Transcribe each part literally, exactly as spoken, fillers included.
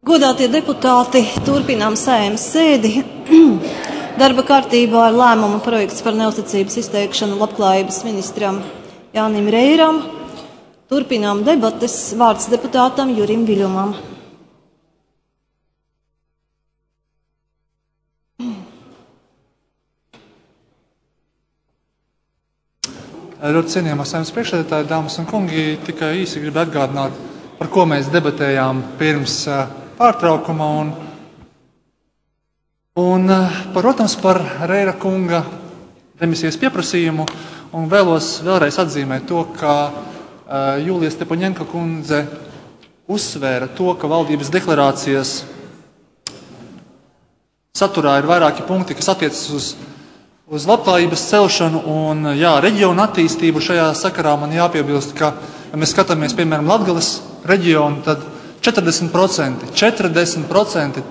Godātie deputāti, turpinām Saeimas sēdi. Darba kārtībā ir lēmuma projekts par neusticības izteikšanu labklājības ministram Jānim Reiram. Turpinām debates. Vārds deputātam Jurim Viļumam. Ļoti cienījamā Saeimas priekšsēdētāji, dāmas un kungi, tikai īsi gribu atgādināt, par ko mēs debatējām pirms pārtraukuma un, un, protams, par Reira kunga demisijas pieprasījumu, un vēlos vēlreiz atzīmēt to, ka uh, Jūlija Stepaņenko kundze uzsvēra to, ka valdības deklarācijas saturā ir vairāki punkti, kas attiecas uz Uz labklājības celšanu un jā, reģionu attīstību. Šajā sakarā man jāpiebilst, ka, ja mēs skatāmies, piemēram, Latgales reģionu, tad četrdesmit procenti, četrdesmit procenti,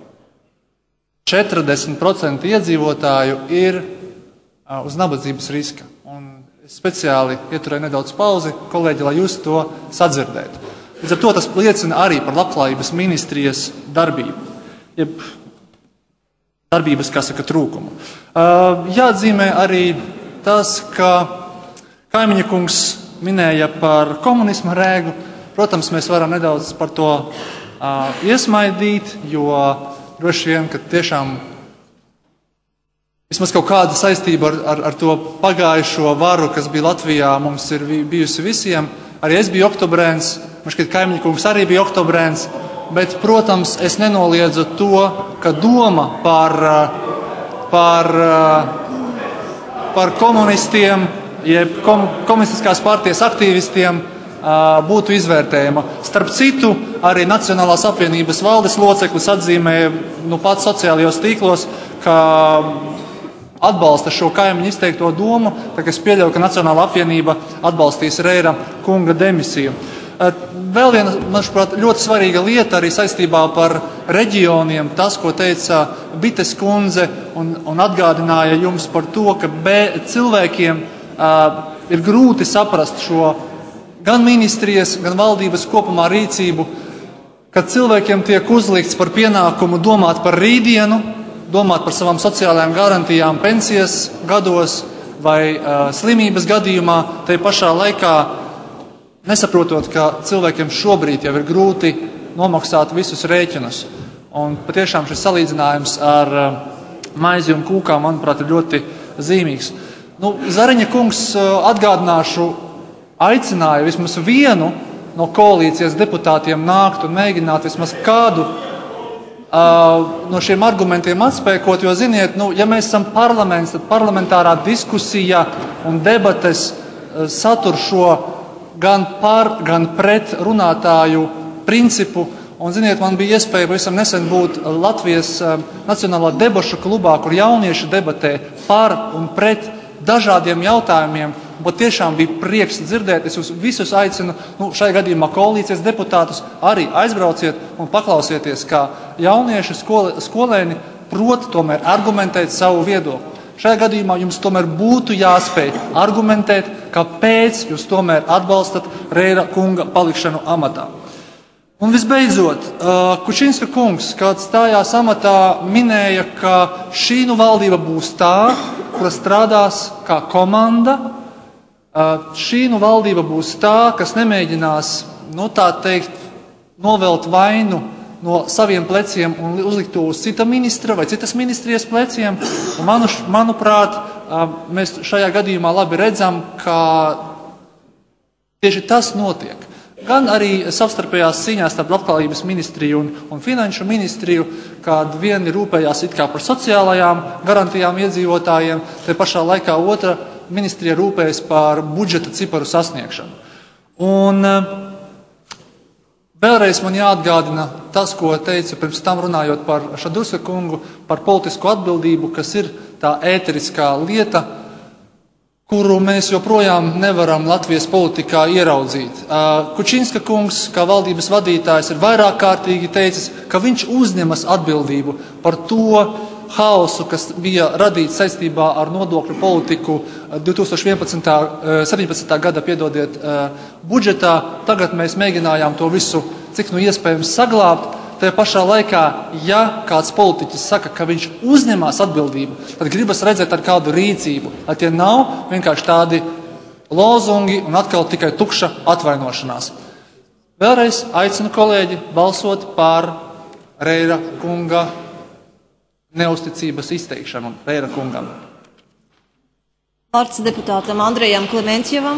četrdesmit procenti iedzīvotāju ir uh, uz nabadzības riska. Un es speciāli ieturēju nedaudz pauzi, kolēģi, lai jūs to sadzirdētu. Līdz ar to tas liecina arī par labklājības ministrijas darbību. Jeb, darbības, kā saka, trūkumu. Uh, jāatzīmē arī tas, ka kaimiņa kungs minēja par komunisma rēgu. Protams, mēs varam nedaudz par to uh, iesmaidīt, jo droši vien, ka tiešām vismaz kaut kāda saistība ar, ar, ar to pagājušo varu, kas bija Latvijā, mums ir bijusi visiem. Arī es biju oktobrēns, man šķiet, kaimiņa kungs arī bija oktobrēns. Bet, protams, es nenoliedzu to, ka doma par, par, par komunistiem, jeb kom, komunistiskās partijas aktīvistiem būtu izvērtējama. Starp citu, arī Nacionālās apvienības valdes loceklis atzīmēja nu, pats sociālajos tīklos, ka atbalsta šo kaimiņu izteikto domu, tā ka es pieļauju, ka Nacionālā apvienība atbalstīs Reira kunga demisiju. Vēl viena, manuprāt, ļoti svarīga lieta arī saistībā par reģioniem, tas, ko teica Bites kundze un, un atgādināja jums par to, ka be, cilvēkiem uh, ir grūti saprast šo gan ministrijas, gan valdības kopumā rīcību, kad cilvēkiem tiek uzlikts par pienākumu domāt par rītdienu, domāt par savām sociālajām garantijām pensijas gados vai uh, slimības gadījumā, tai pašā laikā nesaprotot, ka cilvēkiem šobrīd jau ir grūti nomaksāt visus rēķinus. Un patiešām šis salīdzinājums ar maizi un kūkām, manuprāt, ir ļoti zīmīgs. Nu, Zariņa kungs, atgādināšu, aicināja vismaz vienu no koalīcijas deputātiem nākt un mēģināt vismaz kādu uh, no šiem argumentiem atspēkot, jo, ziniet, nu, ja mēs esam parlaments, tad parlamentārā diskusija un debates uh, satur šo gan par, gan pret runātāju principu. Un, ziniet, man bija iespēja pavisam nesen būt Latvijas uh, Nacionālā debašu klubā, kur jaunieši debatē par un pret dažādiem jautājumiem. Bet tiešām bija prieks dzirdēt. Es jūs visus aicinu, nu, šajā gadījumā koalīcijas deputātus, arī aizbrauciet un paklausieties, kā jaunieši skole, skolēni prot tomēr argumentēt savu viedokli. Šajā gadījumā jums tomēr būtu jāspēj argumentēt, kāpēc jūs tomēr atbalstat Reira kunga palikšanu amatā. Un visbeidzot, Kučinska kungs, kad stājās amatā, minēja, ka šī nu valdība būs tā, kura strādās kā komanda. Šī nu valdība būs tā, kas nemēģinās, nu tā teikt, novelt vainu no saviem pleciem un uzlikt to uz cita ministra vai citas ministrijas pleciem. Un manu, manuprāt, mēs šajā gadījumā labi redzam, ka tieši tas notiek. Gan arī savstarpējās cīņās starp labklājības ministriju un, un finanšu ministriju, kad vieni rūpējās it kā par sociālajām garantijām iedzīvotājiem, te pašā laikā otra ministrija rūpējas par budžeta ciparu sasniegšanu. Un vēlreiz man jāatgādina tas, ko teicu pirms tam runājot par Šadurska kungu, par politisko atbildību, kas ir tā ēteriskā lieta, kuru mēs joprojām nevaram Latvijas politikā ieraudzīt. Kučinska kungs, kā valdības vadītājs, ir vairāk kārtīgi teicis, ka viņš uzņemas atbildību par to haosu, kas bija radīts saistībā ar nodokļu politiku divi tūkstoši septiņpadsmitā gada, piedodiet, budžetā. Tagad mēs mēģinājām to visu, cik nu iespējams, saglābt. Te pašā laikā, ja kāds politiķis saka, ka viņš uzņemās atbildību, tad gribas redzēt ar kādu rīcību, lai tie nav vienkārši tādi lozungi un atkal tikai tukša atvainošanās. Vēlreiz aicinu kolēģi balsot par Reira kunga neusticības izteikšanu Reira kungam. Vārds deputātam Andrejam Klementjevam.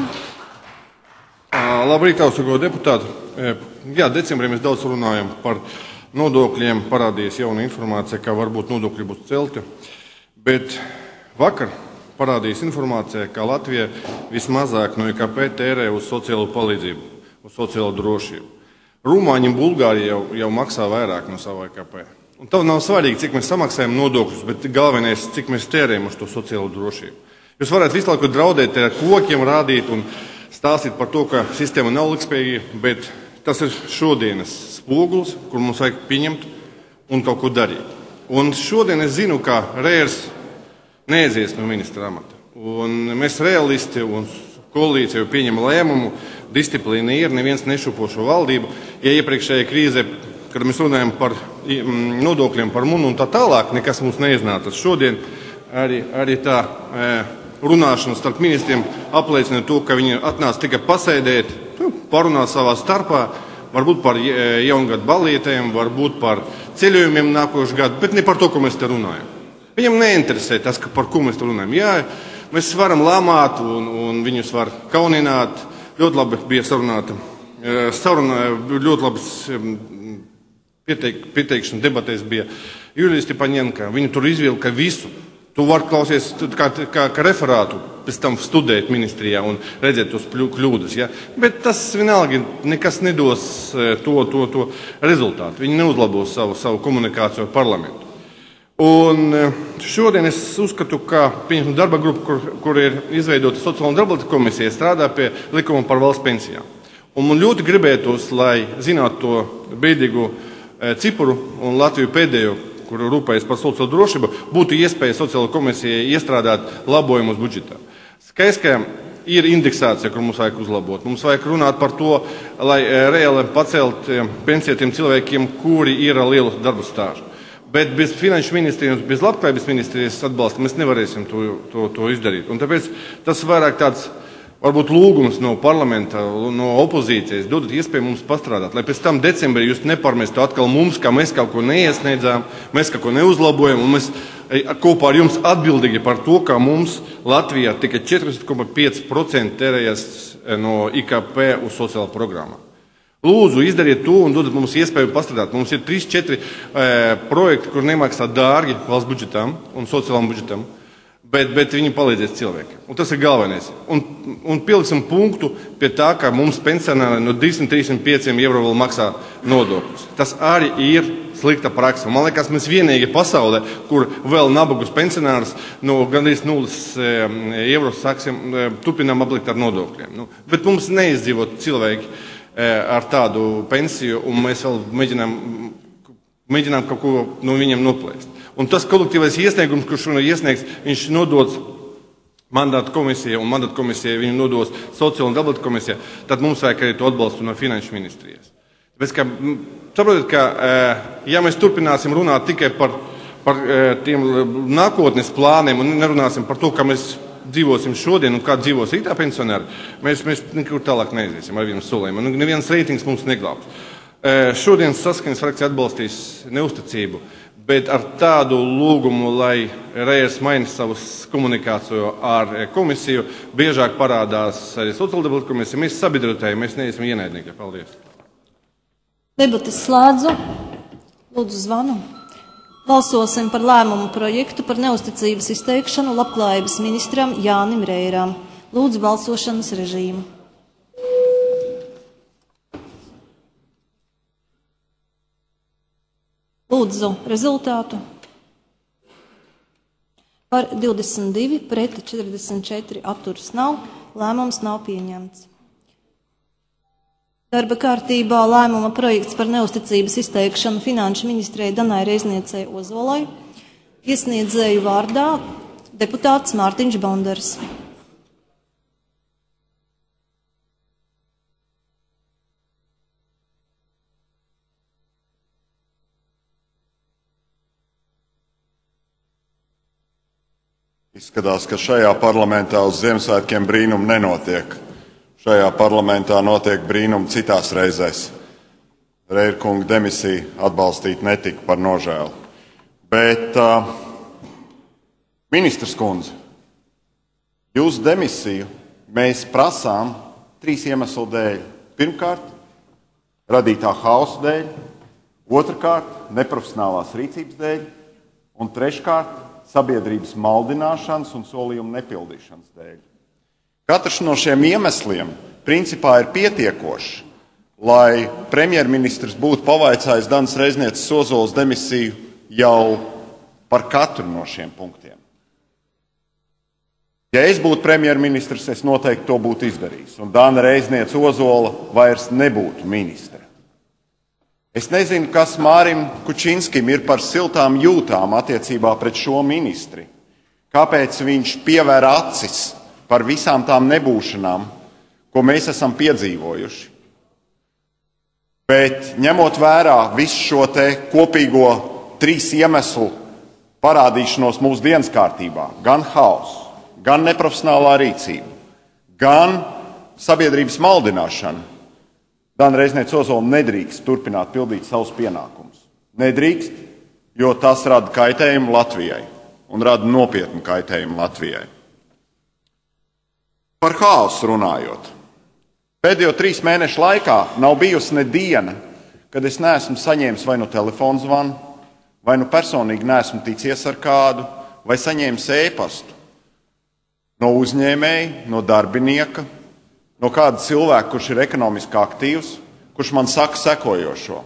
Labrīt, austago deputāti. Jā, decembrī mēs daudz runājam par nodokļiem, parādījās jauna informācija, ka varbūt nodokļi būs celti, bet vakar parādījās informācija, ka Latvija vismazāk no I K P tērē uz sociālo palīdzību, uz sociālo drošību. Rumāņi un Bulgārija jau, jau maksā vairāk no savu I K P. Un tev nav svarīgi, cik mēs samaksājam nodokļus, bet galvenais, cik mēs tērējam uz to sociālo drošību. Jūs varētu visu laiku draudēt ar kokiem, rādīt un stāstīt par to, ka sistēma nav likspējīga, bet tas ir šodienas spogulis, kur mums vajag pieņemt un kaut ko darīt. Un šodien es zinu, ka Reirs neaizies no ministra amata. Un mēs realisti un koalīcija jau pieņem lēmumu, disciplīna ir, neviens nešupo šo valdību. Ja iepriekšējā krīzē, kad mēs runājam par nodokļiem, par munu un tā tālāk, nekas mums neiznāca. Šodien arī, arī tā runāšana starp ministriem apliecina to, ka viņi atnāca tikai pasēdēt, parunāt savā starpā, varbūt par jaungadu balītēm, varbūt par ceļojumiem nākošu gadu, bet ne par to, ko mēs te runājam. Viņam neinteresē tas, ka par ko mēs te runājam. Jā, mēs varam lamāt un, un viņus var kaunināt. Ļoti labi bija sarunāta, saruna, ļoti labas pieteik, pieteikšana debatēs bija Julija Stepaņenka. Viņi tur izvilka visu. Tu vari klausies kā, kā, kā referātu, pēc tam studēt ministrijā un redzēt tos kļūdas. Ja? Bet tas vienalga nekas nedos to, to, to rezultātu. Viņi neuzlabos savu, savu komunikāciju ar parlamentu. Un šodien es uzskatu, ka pieņemsim darba grupu, kur, kur ir izveidota Sociālo un darba komisija, strādā pie likuma par valsts pensijām. Un man ļoti gribētos, lai zinātu to bēdīgu cipuru un Latviju pēdējo, kur rūpējas par sociālo drošību, būtu iespēja sociālo komisijai iestrādāt labojumus budžetā. Skaidrs, ka ir indeksācija, kur mums vajag uzlabot. Mums vajag runāt par to, lai reāli pacelt pensiju tiem cilvēkiem, kuri ir ar lielu darbu stāžu. Bet bez finanšu ministrijas, bez labklājības ministrijas atbalsta mēs nevarēsim to, to, to izdarīt. Un tāpēc tas vairāk tāds, varbūt lūgums no parlamenta, no opozīcijas, dodat iespēju mums pastrādāt, lai pēc tam decembrī jūs neparmestu atkal mums, ka mēs kaut ko neiesniedzām, mēs kaut ko neuzlabojam, un mēs kopā ar jums atbildīgi par to, ka mums Latvijā tikai četrdesmit komats pieci procenti tērējas no I K P uz sociālo programmu. Lūdzu, izdariet to un dodat mums iespēju pastrādāt. Mums ir trīs, četri e, projekti, kur nemaksā dārgi valsts budžetam un sociālam budžetam, bet, bet viņi palīdzēs cilvēkiem. Un tas ir galvenais. Un, un pieliksim punktu pie tā, ka mums pensionāri no divsimt trīsdesmit pieci eiro vēl maksā nodokļus. Tas arī ir slikta praksa. Man liekas, mēs vienīgi pasaulē, kur vēl nabagus pensionārus no gandrīz nulles eiro sāksim, turpinām aplikt ar nodokļiem. Nu, bet mums neizdzīvot cilvēki ar tādu pensiju, un mēs vēl mēģinām, mēģinām kaut ko no viņiem noplēst. Un tas kolektīvais iesniegums, kurš šodien iesniegs, viņš nodots mandātu komisijai, un mandātu komisijai viņu nodos sociālo un dabatu komisijai, tad mums vajag arī to atbalstu no finanšu ministrijas. Tāpēc, ka, saprotat, ka, ja mēs turpināsim runāt tikai par, par tiem nākotnes plāniem un nerunāsim par to, ka mēs dzīvosim šodien un kā dzīvos rītā pensionāri, mēs, mēs nekur tālāk neiziesim ar vienam solēm. Un neviens reitings mums neglābs. Šodien Saskaņas frakcija atbalstīs neusticību, bet ar tādu lūgumu, lai Reirs maina savus komunikāciju ar komisiju, biežāk parādās arī sociāldemokrātu komisija. Mēs sabiedrotāji, mēs neesam ienaidnieki. Paldies. Debates slēdzu. Lūdzu zvanu. Balsosim par lēmumu projektu par neusticības izteikšanu labklājības ministram Jānim Reiram. Lūdzu balsošanas režīmu. Lūdzu rezultātu. Par divdesmit divi, pret četrdesmit četri, atturas nav. Lēmums nav pieņemts. Darba kārtībā lēmuma projekts par neusticības izteikšanu finanšu ministrei Danai Reizniecei Ozolai. Iesniedzēju vārdā deputāts Mārtiņš Bondars. Izskatās, ka šajā parlamentā uz Ziemassvētkiem brīnumi nenotiek. Šajā parlamentā notiek brīnumi citās reizēs. Reira kunga demisija atbalstīt netika par nožēlu. Bet, uh, ministrs kundze, jūsu demisiju mēs prasām trīs iemeslu dēļ. Pirmkārt, radītā hausa dēļ, otrkārt, neprofesionālās rīcības dēļ, un treškārt, sabiedrības maldināšanas un solījumu nepildīšanas dēļ. Katrs no šiem iemesliem principā ir pietiekošs, lai premjerministrs būtu pavaicājis Danas Reiznieces Ozolas demisiju jau par katru no šiem punktiem. Ja es būtu premjerministrs, es noteikti to būtu izdarījis, un Dana Reizniece Ozola vairs nebūtu ministre. Es nezinu, kas Mārim Kučinskim ir par siltām jūtām attiecībā pret šo ministri. Kāpēc viņš pievēr acis par visām tām nebūšanām, ko mēs esam piedzīvojuši. Bet ņemot vērā visu šo te kopīgo trīs iemeslu parādīšanos mūsu dienas kārtībā, gan hausu, gan neprofesionālā rīcība, gan sabiedrības maldināšana, Dana Reizniece Ozola nedrīkst turpināt pildīt savus pienākumus. Nedrīkst, jo tas rada kaitējumu Latvijai un rada nopietnu kaitējumu Latvijai. Par hausu runājot. Pēdējo trīs mēnešu laikā nav bijusi ne diena, kad es neesmu saņēmis vai nu telefonu zvanu, vai nu personīgi neesmu ticies ar kādu, vai saņēmis ēpastu no uzņēmēja, no darbinieka, no kāda cilvēka, kurš ir ekonomiski aktīvs, kurš man saka sekojošo.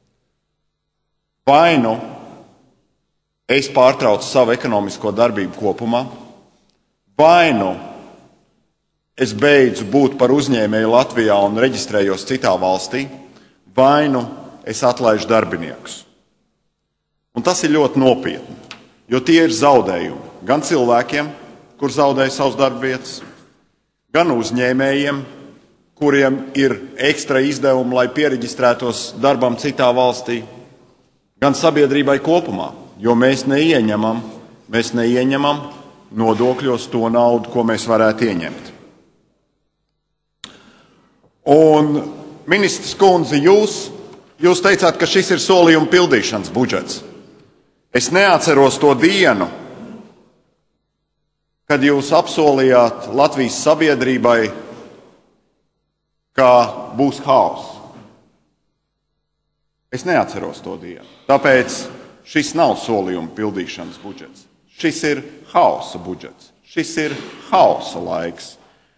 Vai nu es pārtraucu savu ekonomisko darbību kopumā, vai nu es beidzu būt par uzņēmēju Latvijā un reģistrējos citā valstī, vai nu es atlaižu darbiniekus. Un tas ir ļoti nopietni, jo tie ir zaudējumi gan cilvēkiem, kur zaudēja savus darbvietas, gan uzņēmējiem, kuriem ir ekstra izdevumi, lai piereģistrētos darbam citā valstī, gan sabiedrībai kopumā, jo mēs neieņemam, mēs neieņemam nodokļos to naudu, ko mēs varētu ieņemt. Un, ministrs kundze, jūs, jūs teicāt, ka šis ir solījuma pildīšanas budžets. Es neatceros to dienu, kad jūs apsolījāt Latvijas sabiedrībai, ka būs hauss. Es neatceros to dienu. Tāpēc šis nav solījuma pildīšanas budžets. Šis ir hausa budžets. Šis ir hausa laiks.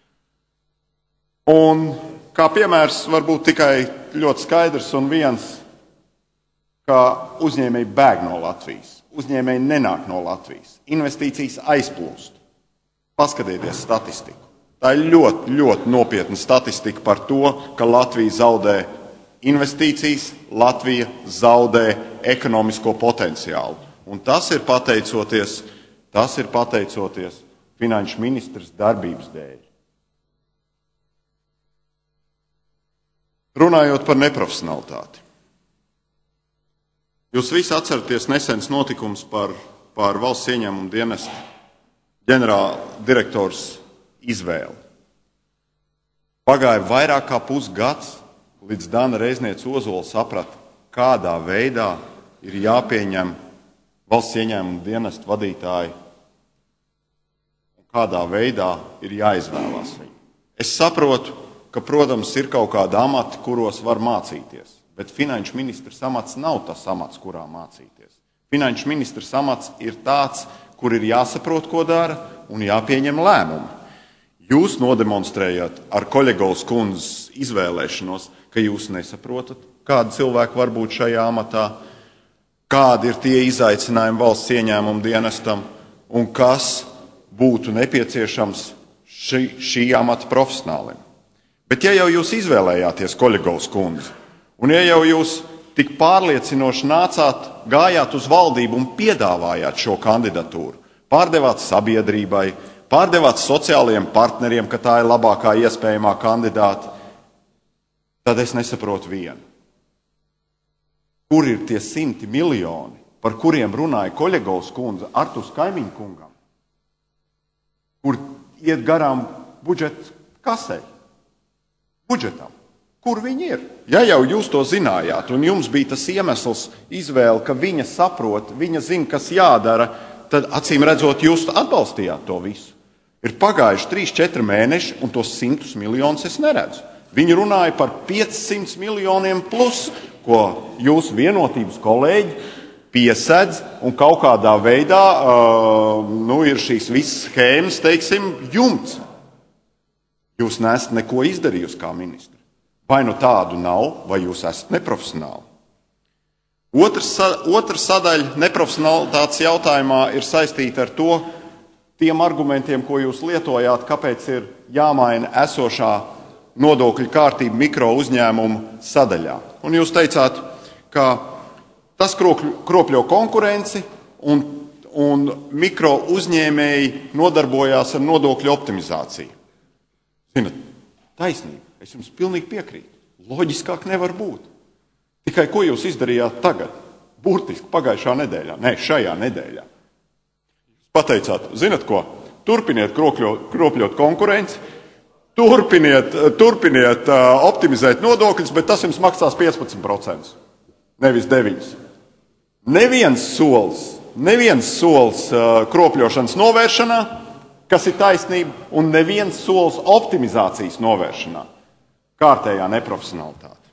Un kā piemērs var būt tikai ļoti skaidrs un viens, ka uzņēmēji bēg no Latvijas. Uzņēmēji nenāk no Latvijas. Investīcijas aizplūst. Paskatieties statistiku. Tā ir ļoti, ļoti nopietna statistika par to, ka Latvija zaudē investīcijas, Latvija zaudē ekonomisko potenciālu. Un tas ir pateicoties, tas ir pateicoties finanšu ministras darbības dēļ. Runājot par neprofesionalitāti. Jūs visi atceraties nesens notikums par, par valsts ieņēmumu dienestu ģenerāla direktors izvēli. Pagāja vairāk kā pusgads, līdz Dana Reizniece Ozola saprata, kādā veidā ir jāpieņem valsts ieņēmumu dienestu vadītāji un kādā veidā ir jāizvēlās viņu. Es saprotu, ka, protams, ir kaut kādi amati, kuros var mācīties, bet finanšu ministrs amats nav tas amats, kurā mācīties. Finanšu ministrs amats ir tāds, kur ir jāsaprot, ko dara un jāpieņem lēmumi. Jūs nodemonstrējat ar Koļegovas kundzes izvēlēšanos, ka jūs nesaprotat, kādi cilvēki var būt šajā amatā, kādi ir tie izaicinājumi valsts ieņēmumu dienestam un kas būtu nepieciešams šī, šī amata profesionālim. Bet ja jau jūs izvēlējāties Koļegovas kundzi, un ja jau jūs tik pārliecinoši nācāt, gājāt uz valdību un piedāvājāt šo kandidatūru, pārdevāt sabiedrībai, pārdevāt sociālajiem partneriem, ka tā ir labākā iespējamā kandidāta, tad es nesaprotu vienu. Kur ir tie simti miljoni, par kuriem runāja Koļegovas kundze Artūrs Kaimiņkungam? kur iet garām budžeta kasei, budžetam. Kur viņi ir? Ja jau jūs to zinājāt, un jums bija tas iemesls izvēle, ka viņa saprot, viņa zina, kas jādara, tad acīm redzot, jūs atbalstījāt to visu. Ir pagājuši trīs, četri mēneši, un tos simtus miljonus es neredzu. Viņi runāja par piecsimt miljoniem plus, ko jūsu vienotības kolēģi piesedz, un kaut kādā veidā uh, nu, ir šīs visas schēmas, teiksim, jumts. Jūs neesat neko izdarījusi kā ministri. Vai nu tādu nav, vai jūs esat neprofesionāli. Otrs, otra sadaļa neprofesionalitātes jautājumā ir saistīta ar to, tiem argumentiem, ko jūs lietojāt, kāpēc ir jāmaina esošā nodokļu kārtība mikro uzņēmumu sadaļā. Un jūs teicāt, ka tas kropļo konkurenci un, un mikro uzņēmēji nodarbojās ar nodokļu optimizāciju. Zinat, taisnība. Es jums pilnīgi piekrītu. Loģiskāk nevar būt. Tikai ko jūs izdarījāt tagad? Burtiski pagājušā nedēļā. Nē, šajā nedēļā. Jūs pateicāt, zinat ko? Turpiniet kropļot, kropļot konkurenci, turpiniet, turpiniet uh, optimizēt nodokļus, bet tas jums maksās piecpadsmit procentus, nevis deviņus. Neviens solis, neviens solis uh, kropļošanas novēršanā, kas ir taisnība, un neviens solis optimizācijas novēršanā. Kārtējā neprofesionalitāte.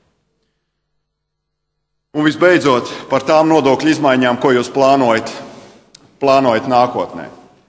Un visbeidzot, par tām nodokļu izmaiņām, ko jūs plānojat, plānojat nākotnē.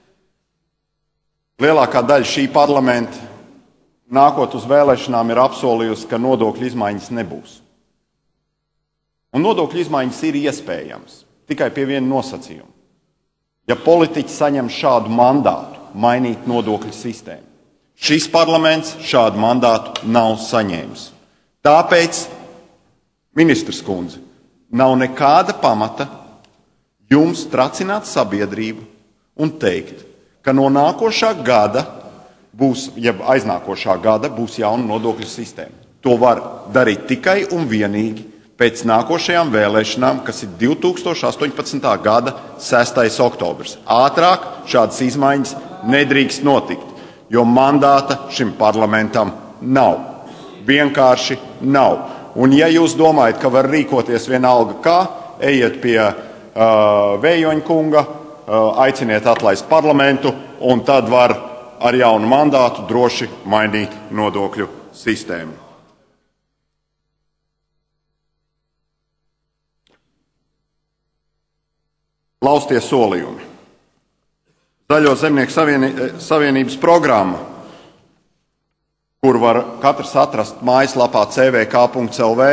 Lielākā daļa šī parlamenta nākot uz vēlēšanām ir apsolījusi, ka nodokļu izmaiņas nebūs. Un nodokļu izmaiņas ir iespējams, tikai pie viena nosacījuma. Ja politiķi saņem šādu mandātu, mainīt nodokļu sistēmu. Šis parlaments šādu mandātu nav saņēmis. Tāpēc, ministrs kundze, nav nekāda pamata jums tracināt sabiedrību un teikt, ka no nākošā gada būs, ja aiznākošā gada būs jauna nodokļu sistēma. To var darīt tikai un vienīgi pēc nākošajām vēlēšanām, kas ir divi tūkstoši astoņpadsmitā gada sestais oktobris. Ātrāk šādas izmaiņas nedrīkst notikt, jo mandāta šim parlamentam nav. Vienkārši nav. Un ja jūs domājat, ka var rīkoties vienalga kā, ejiet pie uh, Vējoņa kunga, uh, aiciniet atlaist parlamentu, un tad var ar jaunu mandātu droši mainīt nodokļu sistēmu. Laustie solījumi. Zaļo zemnieku savienības programma, kur var katrs atrast mājaslapā c v k punkts l v,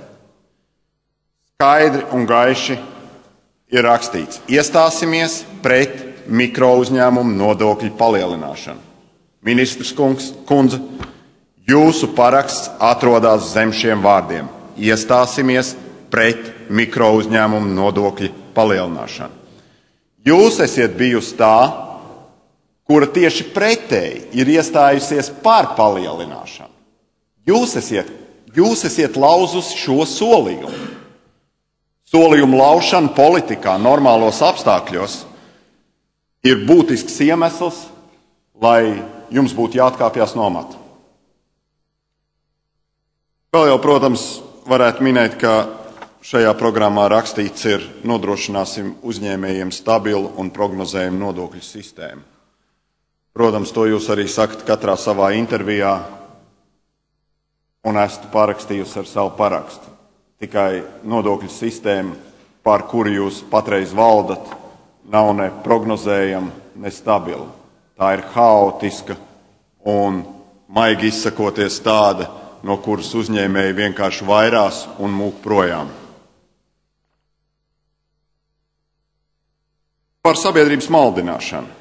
skaidri un gaiši ir rakstīts: iestāsimies pret mikro uzņēmumu nodokļu palielināšanu. Ministrs kungs, kundze, jūsu paraksts atrodas zem šiem vārdiem: iestāsimies pret mikro uzņēmumu nodokļu palielināšanu. Jūs esat bijusi tā, kura tieši pretēji ir iestājusies par palielināšanu. Jūs esat, jūs esat lauzusi šo solījumu. Solījumu laušana politikā normālos apstākļos ir būtisks iemesls, lai jums būtu jāatkāpjas no amata. Vēl jau, protams, varētu minēt, ka šajā programmā rakstīts ir: nodrošināsim uzņēmējiem stabilu un prognozējumu nodokļu sistēmu. Protams, to jūs arī sakat katrā savā intervijā, un esat parakstījusi ar savu parakstu. Tikai nodokļu sistēma, pār kuru jūs patreiz valdat, nav ne prognozējama, ne stabila. Tā ir haotiska un, maigi izsakoties, tāda, no kuras uzņēmēji vienkārši vairās un mūk projām. Par sabiedrības maldināšanu.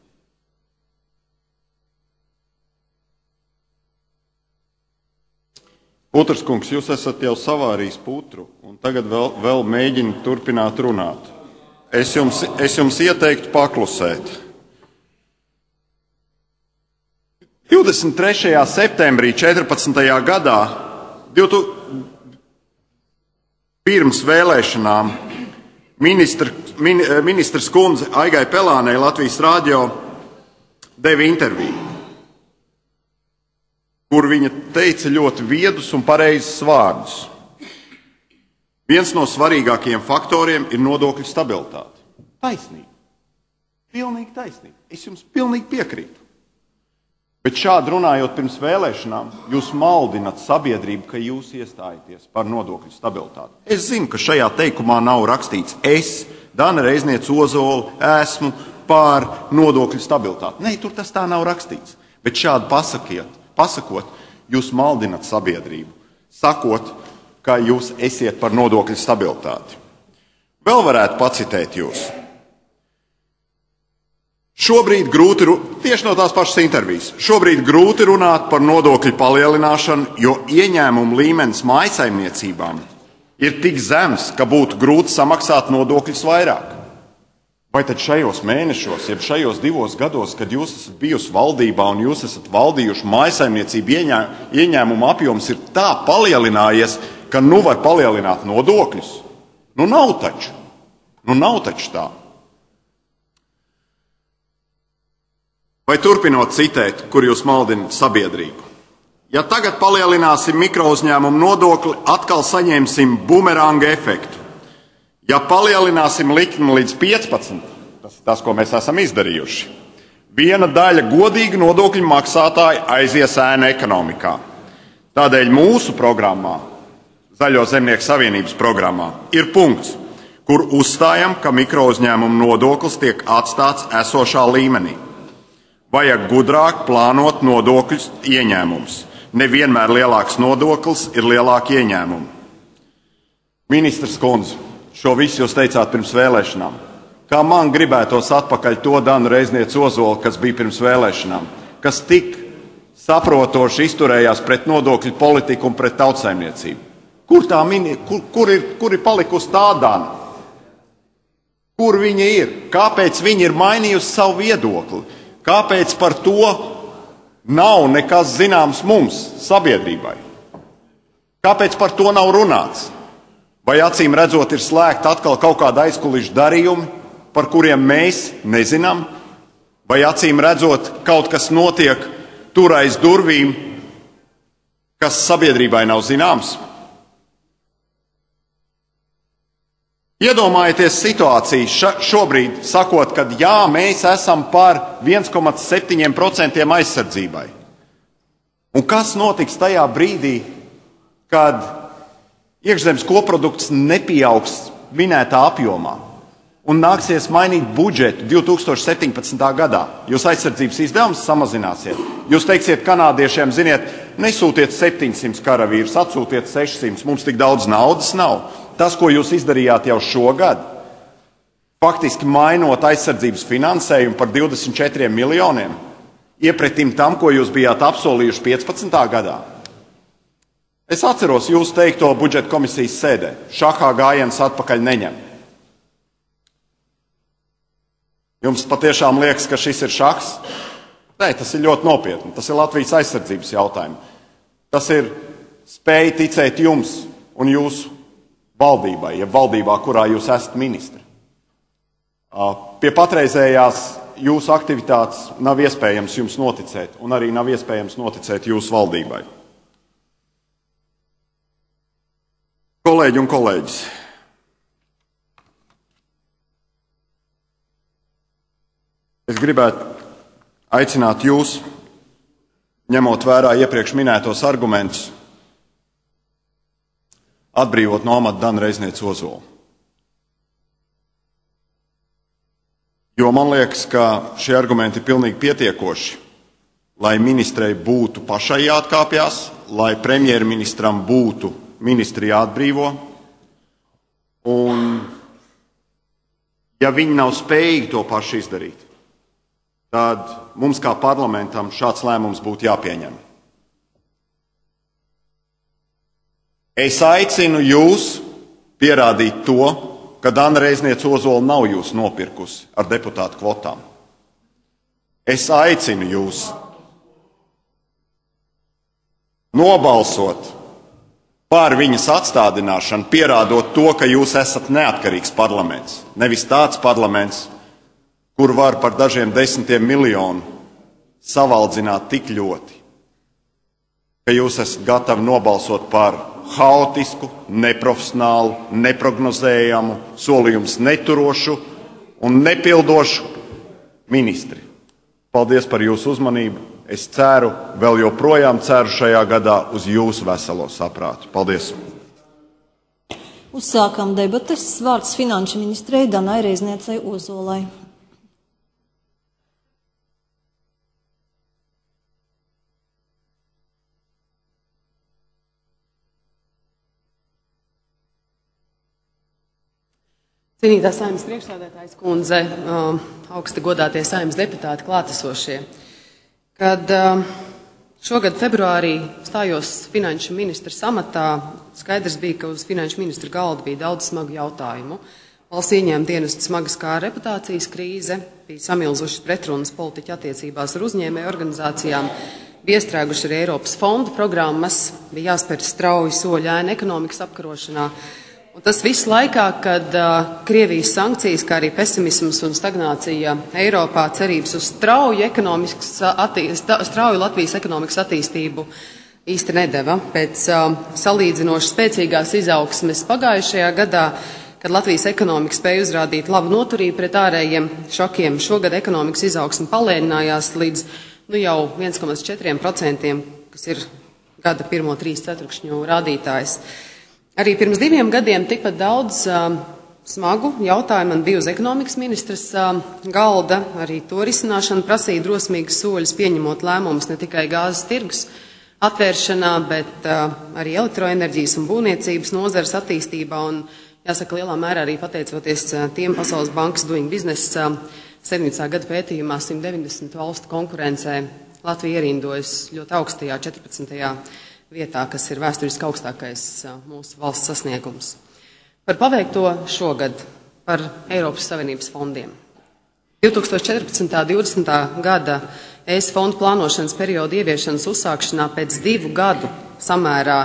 Putrs kungs, jūs esat jau savārījis putru, un tagad vēl, vēl mēģina turpināt runāt. Es jums, es jums ieteiktu paklusēt. divdesmit trešajā septembrī četrpadsmitajā gadā, pirms vēlēšanām, ministra, min, ministrs kundze Aigai Pelānei Latvijas radio deva interviju, kur viņa teica ļoti viedus un pareizus vārdus. Viens no svarīgākajiem faktoriem ir nodokļu stabilitāte. Taisnība. Pilnīgi taisnība. Es jums pilnīgi piekrītu. Bet šādi runājot pirms vēlēšanām, jūs maldinat sabiedrību, ka jūs iestājaties par nodokļu stabilitāti. Es zinu, ka šajā teikumā nav rakstīts es, Dana Reizniece Ozola, esmu par nodokļu stabilitāti. Nē, tur tas tā nav rakstīts. Bet šādi pasakiet, pasakot, jūs maldinat sabiedrību, sakot, ka jūs esiet par nodokļu stabilitāti. Vēl varētu pacitēt jūs. Šobrīd grūti, tieši no tās pašas intervijas, šobrīd grūti runāt par nodokļu palielināšanu, jo ieņēmumu līmenis mājsaimniecībām ir tik zems, ka būtu grūti samaksāt nodokļus vairāk. Vai tad šajos mēnešos, jeb šajos divos gados, kad jūs esat bijusi valdībā un jūs esat valdījuši, mājsaimniecību ieņēmumu apjoms ir tā palielinājies, ka nu var palielināt nodokļus? Nu nav taču. Nu nav taču tā. Vai turpinot citēt, kur jūs maldinat sabiedrību? Ja tagad palielināsim mikrouzņēmumu nodokli, atkal saņemsim bumeranga efektu. Ja palielināsim likmi līdz piecpadsmit, tas ir tas, ko mēs esam izdarījuši, viena daļa godīgi nodokļu maksātāji aizies ēna ekonomikā. Tādēļ mūsu programmā, Zaļo zemnieku savienības programmā, ir punkts, kur uzstājam, ka mikrouzņēmumu nodoklis tiek atstāts esošā līmenī. Vajag gudrāk plānot nodokļus ieņēmumus. Nevienmēr lielāks nodoklis ir lielāki ieņēmumi. Ministrs kundze, šo visu jūs teicāt pirms vēlēšanām. Kā man gribētos atpakaļ to Danu Reiznieci Ozolu, kas bija pirms vēlēšanām, kas tik saprotoši izturējās pret nodokļu politiku un pret tautsaimniecību. Kur tā mini, kur, kur, ir, kur ir palikusi tā Dana? Kur viņa ir? Kāpēc viņa ir mainījusi savu viedokli? Kāpēc par to nav nekas zināms mums, sabiedrībai? Kāpēc par to nav runāts? Vai acīm redzot ir slēgta atkal kaut kāda aizkulišu darījumi, par kuriem mēs nezinām? Vai acīm redzot kaut kas notiek tur aiz durvīm, kas sabiedrībai nav zināms? Iedomājieties situāciju šobrīd, sakot, ka jā, mēs esam par viens komā septiņi procenti aizsardzībai. Un kas notiks tajā brīdī, kad iekšzemes koprodukts nepieaugs minētā apjomā un nāksies mainīt budžetu divi tūkstoši septiņpadsmitā gadā? Jūs aizsardzības izdevumus samazināsiet. Jūs teiksiet kanādiešiem, ziniet, nesūtiet septiņsimt karavīrus, atsūtiet sešsimt, mums tik daudz naudas nav. Tas, ko jūs izdarījāt jau šogad, faktiski mainot aizsardzības finansējumu par divdesmit četriem miljoniem, iepretim tam, ko jūs bijāt apsolījuši piecpadsmitā gadā. Es atceros jūs teikto budžeta komisijas sēdē. Šahā gājiens atpakaļ neņem. Jums patiešām liekas, ka šis ir šahs? Nē, tas ir ļoti nopietni. Tas ir Latvijas aizsardzības jautājums. Tas ir spēja ticēt jums un jūsu valdībai, ja valdībā, kurā jūs esat ministri. Pie patreizējās jūsu aktivitātes nav iespējams jums noticēt, un arī nav iespējams noticēt jūsu valdībai. Kolēģi un kolēģis, es gribētu aicināt jūs, ņemot vērā iepriekš minētos argumentus, atbrīvot no amata Danu Reiznieci Ozolu. Jo man liekas, ka šie argumenti ir pilnīgi pietiekoši, lai ministrei būtu pašai jāatkāpjas, lai premjerministram būtu ministri jāatbrīvo. Un, ja viņi nav spējīgi to paši izdarīt, tad mums kā parlamentam šāds lēmums būtu jāpieņem. Es aicinu jūs pierādīt to, ka Dana Reizniece Ozola nav jūs nopirkusi ar deputātu kvotām. Es aicinu jūs nobalsot par viņas atstādināšanu, pierādot to, ka jūs esat neatkarīgs parlaments. Nevis tāds parlaments, kur var par dažiem desmitiem miljonu savaldzināt tik ļoti, ka jūs esat gatavi nobalsot par haotisku, neprofesionālu, neprognozējamu, solījums neturošu un nepildošu ministri. Paldies par jūsu uzmanību. Es ceru, vēl joprojām ceru šajā gadā uz jūsu veselo saprātu. Paldies! Uzsākam debates. Vārds finanšu ministrei Danai Reizniecei Ozolai. Cienītā Saeimas priekšsēdētājas kundze, augsti godātie Saeimas deputāti, klātesošie. Kad šogad februārī stājos finanšu ministra amatā, skaidrs bija, ka uz finanšu ministra galda bija daudz smagu jautājumu. Valsts ieņēmuma dienestu smaga skāra reputācijas krīze, bija samilzušas pretrunas politiķu attiecībās ar uzņēmēju organizācijām, bija iestrēguši arī Eiropas fondu programmas, bija jāspēr strauji soļi ēnu ekonomikas apkarošanā. Un tas viss laikā, kad uh, Krievijas sankcijas, kā arī pesimisms un stagnācija Eiropā, cerības uz strauju, attī, strauju Latvijas ekonomikas attīstību īsti nedeva. Pēc uh, salīdzinoši spēcīgās izaugsmes pagājušajā gadā, kad Latvijas ekonomika spēja uzrādīt labu noturību pret ārējiem šokiem, šogad ekonomikas izaugsme palēninājās līdz nu, jau viens komats četri procenti, kas ir gada pirmo trīs ceturkšņu rādītājs. Arī pirms diviem gadiem tikpat daudz uh, smagu jautājumu man bija uz ekonomikas ministras uh, galda. Arī to risināšana prasīja drosmīgas soļus, pieņemot lēmumus ne tikai gāzes tirgus atvēršanā, bet uh, arī elektroenerģijas un būvniecības nozares attīstībā. Un, jāsaka, lielā mērā arī pateicoties uh, tiem Pasaules bankas Doing Business uh, septiņdesmitā gada pētījumā simt deviņdesmit valstu konkurencē Latvija ierindojas ļoti augstajā četrpadsmitajā vietā, kas ir vēsturiski augstākais mūsu valsts sasniegums. Par paveikto šogad, par Eiropas Savienības fondiem. divtūkstoš četrpadsmitā divdesmitā gada E S fondu plānošanas perioda ieviešanas uzsākšanā pēc divu gadu samērā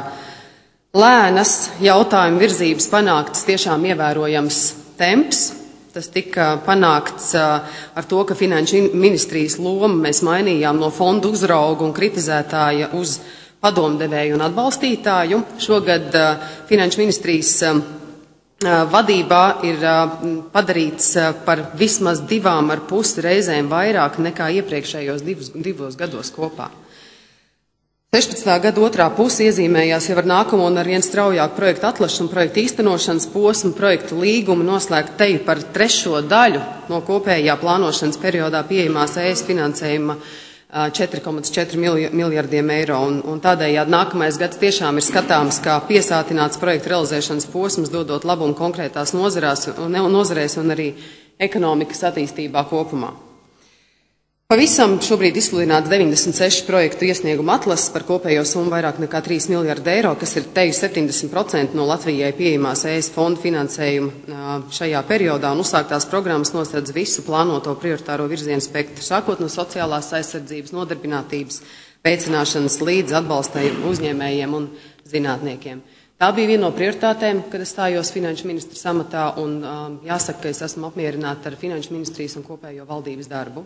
lēnas jautājumu virzības panākts tiešām ievērojams temps. Tas tika panākts ar to, ka finanšu ministrijas lomu mēs mainījām no fondu uzraugu un kritizētāja uz padomdevēju un atbalstītāju. Šogad uh, finanšu ministrijas uh, vadībā ir uh, padarīts uh, par vismaz divām ar pusi reizēm vairāk nekā iepriekšējos divus, divos gados kopā. sešpadsmitā gada otrā puse iezīmējās jau ar nākamo un ar vien straujāku projektu atlašu un projektu īstenošanas posmu, projektu līgumu noslēgt teju par trešo daļu no kopējā plānošanas periodā pieejamās E S finansējuma četri komats četri miljardiem eiro, un, un tādējādi nākamais gads tiešām ir skatāms kā piesātināts projektu realizēšanas posms, dodot labumu konkrētās nozarās, un, nozarēs un arī ekonomikas attīstībā kopumā. Pavisam šobrīd izsludināts deviņdesmit seši projektu iesnieguma atlases par kopējo summu vairāk nekā trīs miljardi eiro, kas ir teju septiņdesmit procenti no Latvijai pieejamās E S fondu finansējuma šajā periodā, un uzsāktās programmas nosredz visu plānoto prioritāro virzienu spektru, sākot no sociālās aizsardzības, nodarbinātības, veicināšanas līdz atbalstējiem uzņēmējiem un zinātniekiem. Tā bija viena no prioritātēm, kad es stājos finanšu ministra amatā, un um, jāsaka, ka es esmu apmierināta ar finanšu ministrijas un kopējo valdības darbu.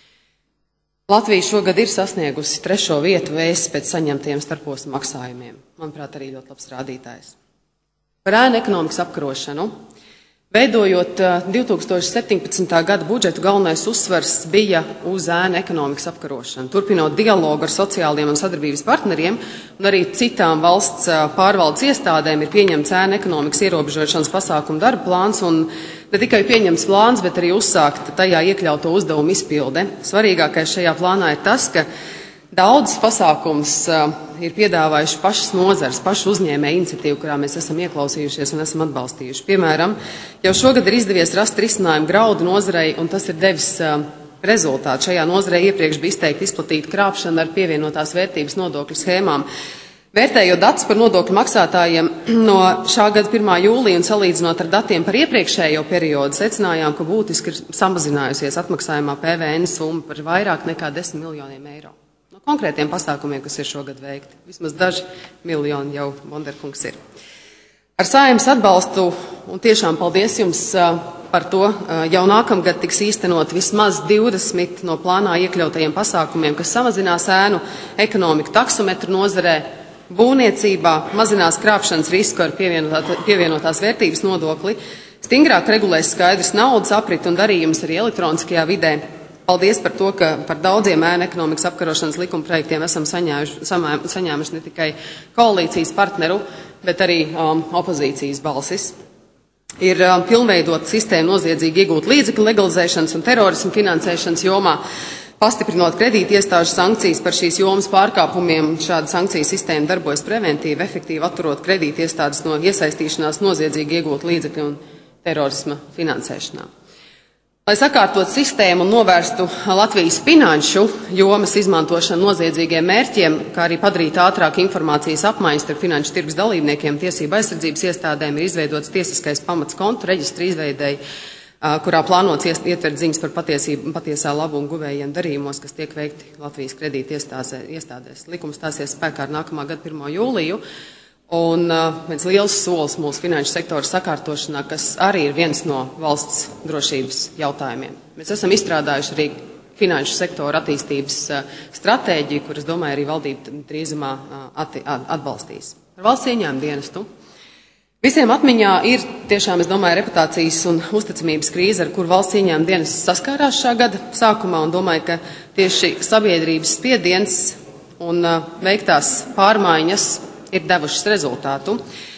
Latvija šogad ir sasniegusi trešo vietu E S pēc saņemtiem starposmu maksājumiem. Manuprāt, arī ļoti labs rādītājs. Par ēnu ekonomikas apkarošanu. Veidojot divtūkstoš septiņpadsmitā gada budžetu, galvenais uzsvars bija uz ēnu ekonomikas apkarošanu. Turpinot dialogu ar sociāliem un sadarbības partneriem un arī citām valsts pārvaldes iestādēm ir pieņemts ēnu ekonomikas ierobežošanas pasākumu darba plāns, un ne tikai pieņemts plāns, bet arī uzsākt tajā iekļauto uzdevumu izpilde. Svarīgākais šajā plānā ir tas, ka daudz pasākums uh, ir piedāvājuši pašas nozares, pašu uzņēmēju iniciatīvu, kurā mēs esam ieklausījušies un esam atbalstījuši. Piemēram, jau šogad ir izdevies rast risinājumu graudu nozarei, un tas ir devis uh, rezultātu. Šajā nozarei iepriekš bija izteikti izplatīta krāpšana ar pievienotās vērtības nodokļu schēmām. Vērtējot datus par nodokļu maksātājiem no šā gada pirmā jūlija un salīdzinot ar datiem par iepriekšējo periodu, secinājām, ka būtiski ir samazinājusies atmaksājumā P V N summa par vairāk nekā desmit miljoniem eiro. No konkrētiem pasākumiem, kas ir šogad veikti. Vismaz daži miljoni jau Bonderkungs ir. Ar Saeimas atbalstu, un tiešām paldies jums par to, jau nākamgad tiks īstenot vismaz divdesmit no plānā iekļautajiem pasākumiem, kas samazinās ēnu ekonomiku taksometru nozarē, būvniecībā, mazinās krāpšanas risku ar pievienotā, pievienotās vērtības nodokli, stingrāk regulēs skaidrs naudas aprit un darījums arī elektroniskajā vidē. Paldies par to, ka par daudziem ēnu ekonomikas apkarošanas likuma projektiem esam saņēmuši, saņēmuši ne tikai koalīcijas partneru, bet arī um, opozīcijas balsis. Ir um, pilnveidota sistēma noziedzīgi iegūt līdzekļu legalizēšanas un terorismu finansēšanas jomā, pastiprinot kredīti iestāžu sankcijas par šīs jomas pārkāpumiem. Šāda sankciju sistēma darbojas preventīvi, efektīvi atturot kredīti iestādes no iesaistīšanās noziedzīgi iegūt līdzekļu un terorisma finansēšanā. Lai sakārtot sistēmu un novērstu Latvijas finanšu jomas izmantošanu noziedzīgiem mērķiem, kā arī padarīt ātrāk informācijas apmaiņas starp finanšu tirgus dalībniekiem, tiesība aizsardzības iestādēm ir izveidots tiesiskais pamats kontu reģistra izveidei, kurā plānots ietvert ziņas par patiesību, patiesā labumu guvējiem darījumos, kas tiek veikti Latvijas kredīti iestādēs. Likums stāsies spēkā ar nākamā gada pirmo jūliju. Un uh, viens liels solis mūsu finanšu sektora sakārtošanā, kas arī ir viens no valsts drošības jautājumiem. Mēs esam izstrādājuši arī finanšu sektora attīstības uh, stratēģiju, kuras, domāju, arī valdība drīzumā uh, atti, atbalstīs. Par valsts ieņēmumu dienestu. Visiem atmiņā ir tiešām, es domāju, reputācijas un uzticamības krīze, ar kur valsts ieņēmumu dienests saskārās šā gada sākumā, un domāju, ka tieši sabiedrības spiediens un uh, veiktās pārmaiņas ir devušas rezultātu.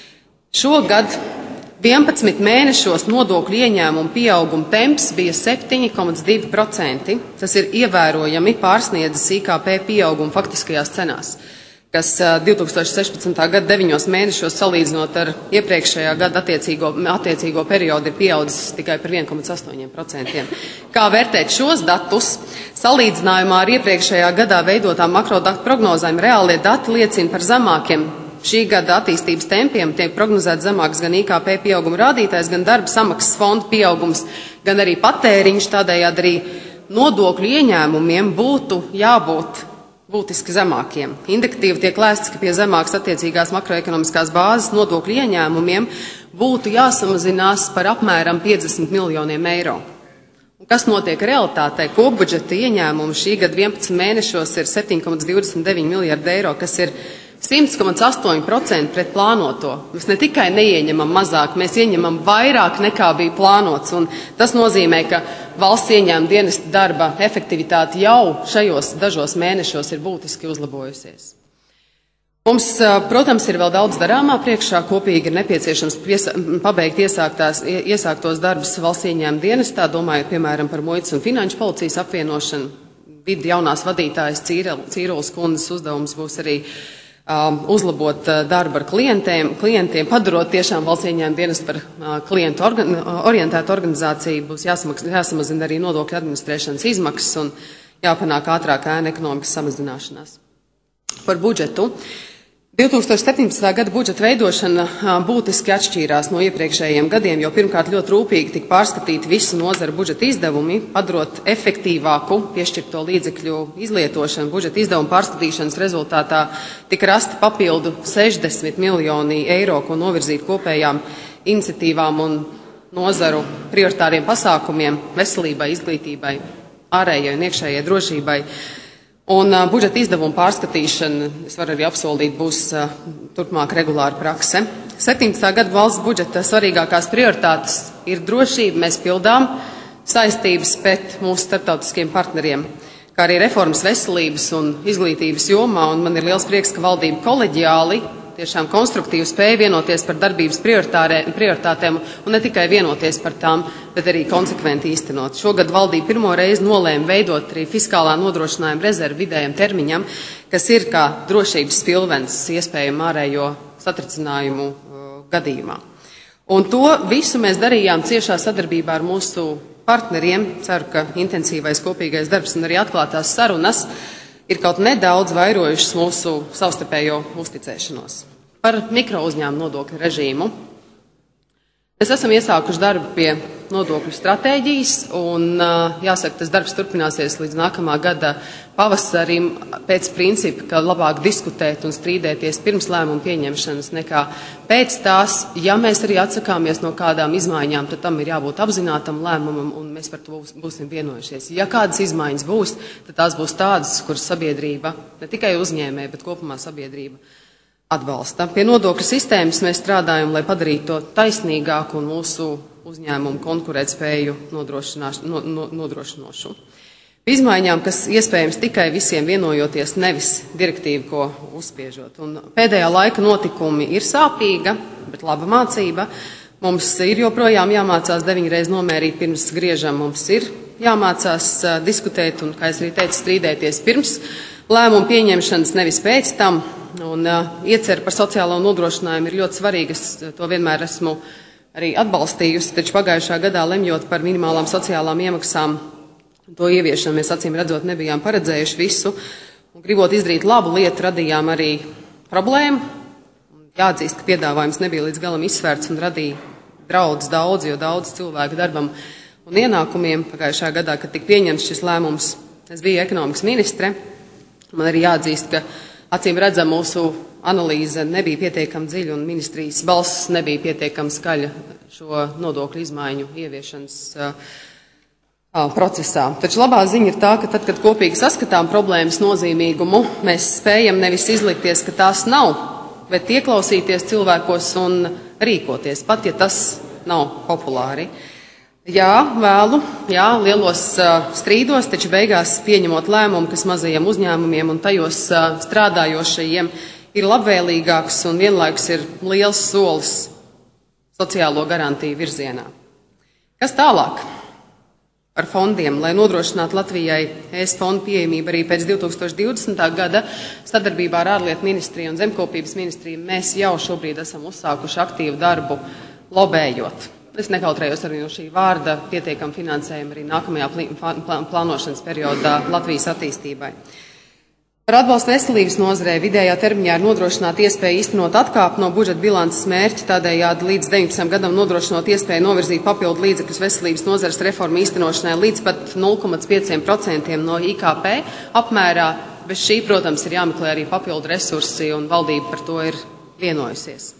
Šogad vienpadsmit mēnešos nodokļu ieņēmumu pieauguma temps bija septiņi komats divi procenti. Tas ir ievērojami pārsniedzis I K P pieaugumu faktiskajās cenās, kas divi tūkstoši sešpadsmitā gada deviņos mēnešos salīdzinot ar iepriekšējā gada attiecīgo, attiecīgo periodu ir pieaudzis tikai par vienu komatu astoņi procenti. Kā vērtēt šos datus? Salīdzinājumā ar iepriekšējā gadā veidotām makrodatu prognozēm reālie dati liecina par zemākiem šī gada attīstības tempiem. Tiek prognozēts zemāks gan I K P pieauguma rādītājs, gan darba samaksas fonda pieaugums, gan arī patēriņš. Tādējādi arī nodokļu ieņēmumiem būtu jābūt būtiski zemākiem. Indikatīvi tiek lēsts, ka pie zemākas attiecīgās makroekonomiskās bāzes nodokļu ieņēmumiem būtu jāsamazinās par apmēram piecdesmit miljoniem eiro. Un kas notiek realitātē? Kopbudžeta ieņēmumi šī gada vienpadsmit mēnešos ir septiņi komats divdesmit deviņi miljardi eiro, kas ir simts komats astoņi procenti pret plānoto. Mēs ne tikai neieņemam mazāk, mēs ieņemam vairāk nekā bija plānots, un tas nozīmē, ka valsts ieņēmuma dienesta darba efektivitāte jau šajos dažos mēnešos ir būtiski uzlabojusies. Mums, protams, ir vēl daudz darāmā priekšā, kopīgi ir nepieciešams piesa, pabeigt iesāktās, iesāktos darbus valsts ieņēmuma dienestā, domājot, piemēram, par muitas un finanšu policijas apvienošanu. Vidi jaunās vadītājas Cīrulas kundzes uzdevums būs arī um, uzlabot uh, darbu ar klientiem, klientiem, padarot tiešām valsts ieņēmuma dienestu par uh, klientu organ, orientētu organizāciju, būs jāsamaks, jāsamazina arī nodokļu administrēšanas izmaksas un jāpanāk ātrāk ēnu ekonomikas samazināšanās. Par budžetu. divi tūkstoši septiņpadsmitā gada budžeta veidošana būtiski atšķīrās no iepriekšējiem gadiem, jo pirmkārt ļoti rūpīgi tika pārskatīti visu nozaru budžeta izdevumi, padarot efektīvāku piešķirto līdzekļu izlietošanu. Budžeta izdevumu pārskatīšanas rezultātā tika rasti papildu sešdesmit miljoni eiro, ko novirzīt kopējām iniciatīvām un nozaru prioritāriem pasākumiem veselībai, izglītībai, ārējai un iekšējai drošībai. Un uh, budžeta izdevumu pārskatīšana, es varu arī apsolīt, būs uh, turpmāk regulāra prakse. septiņpadsmitā gada valsts budžeta svarīgākās prioritātes ir drošība. Mēs pildām saistības pret mūsu starptautiskiem partneriem, kā arī reformas veselības un izglītības jomā. Un man ir liels prieks, ka valdība koleģiāli, tiešām konstruktīvi spēja vienoties par darbības prioritātēm un ne tikai vienoties par tām, bet arī konsekventi īstenot. Šogad valdība pirmo reizi nolēma veidot arī fiskālā nodrošinājuma rezervi vidējam termiņam, kas ir kā drošības pilvens iespējam ārējo satricinājumu uh, gadījumā. Un to visu mēs darījām ciešā sadarbībā ar mūsu partneriem. Ceru, ka intensīvais kopīgais darbs un arī atklātās sarunas ir kaut nedaudz vairojušas mūsu savstarpējo uzticēšanos. Par mikro uzņēmumu nodokļu režīmu. Mēs esam iesākuši darbu pie nodokļu stratēģijas, un jāsaka, tas darbs turpināsies līdz nākamā gada pavasarim pēc principa, ka labāk diskutēt un strīdēties pirms lēmumu pieņemšanas nekā pēc tās. Ja mēs arī atsakāmies no kādām izmaiņām, tad tam ir jābūt apzinātam lēmumam, un mēs par to būsim vienojušies. Ja kādas izmaiņas būs, tad tās būs tādas, kuras sabiedrība, ne tikai uzņēmē, bet kopumā sabiedrība atbalsta. Pie nodokļu sistēmas mēs strādājam, lai padarītu to taisnīgāku un mūsu uzņēmumu konkurētspēju no, no, nodrošinošu. Izmaiņām, kas iespējams tikai visiem vienojoties, nevis direktīvu, ko uzspiežot. Un pēdējā laika notikumi ir sāpīga, bet laba mācība. Mums ir joprojām jāmācās deviņreiz nomērīt pirms griežam, mums ir jāmācās uh, diskutēt un, kā es arī teicu, strīdēties pirms lēmumu pieņemšanas, nevis pēc tam. Un uh, iecer par sociālo nodrošinājumu ir ļoti svarīga, es to vienmēr esmu arī atbalstījusi, taču pagājušā gadā lemjot par minimālām sociālām iemaksām, to ieviešanu mēs acīm redzot nebijām paredzējuši visu, un gribot izdarīt labu lietu, radījām arī problēmu. Jāatzīst, ka piedāvājums nebija līdz galam izsvērts un radīja draudz daudz, jo daudz cilvēku darbam un ienākumiem. Pagājušā gadā, kad tika pieņemts šis lēmums, es biju ekonomikas ministre, man arī jāatzīst, ka acīm redzam, mūsu analīze nebija pietiekami dziļa un ministrijas balss nebija pietiekami skaļa šo nodokļu izmaiņu ieviešanas uh, uh, procesā. Taču labā ziņa ir tā, ka tad, kad kopīgi saskatām problēmas nozīmīgumu, mēs spējam nevis izlikties, ka tās nav, bet ieklausīties cilvēkos un rīkoties, pat ja tas nav populāri. Jā, vēlu, jā, lielos uh, strīdos, taču beigās pieņemot lēmumu, kas mazajiem uzņēmumiem un tajos uh, strādājošajiem ir labvēlīgāks un vienlaikus ir liels solis sociālo garantiju virzienā. Kas tālāk ar fondiem, lai nodrošinātu Latvijai E S fondu pieejamību arī pēc divi tūkstoši divdesmitā gada sadarbībā ar ārlietu ministriju un zemkopības ministriju, mēs jau šobrīd esam uzsākuši aktīvu darbu lobējot. Es nekautrējos arī no šī vārda pietiekam finansējumu arī nākamajā plānošanas periodā Latvijas attīstībai. Par atbalstu veselības nozarē vidējā termiņā ir nodrošināta iespēja īstenot atkāpi no budžeta bilances mērķa, tādējādi līdz deviņpadsmitajam gadam nodrošinot iespēju novirzīt papildu līdzekļus veselības nozares reformu īstenošanai līdz pat nulle komats pieci procenti no I K P apmērā. Bez šī, protams, ir jāmeklē arī papildu resursi, un valdība par to ir vienojusies.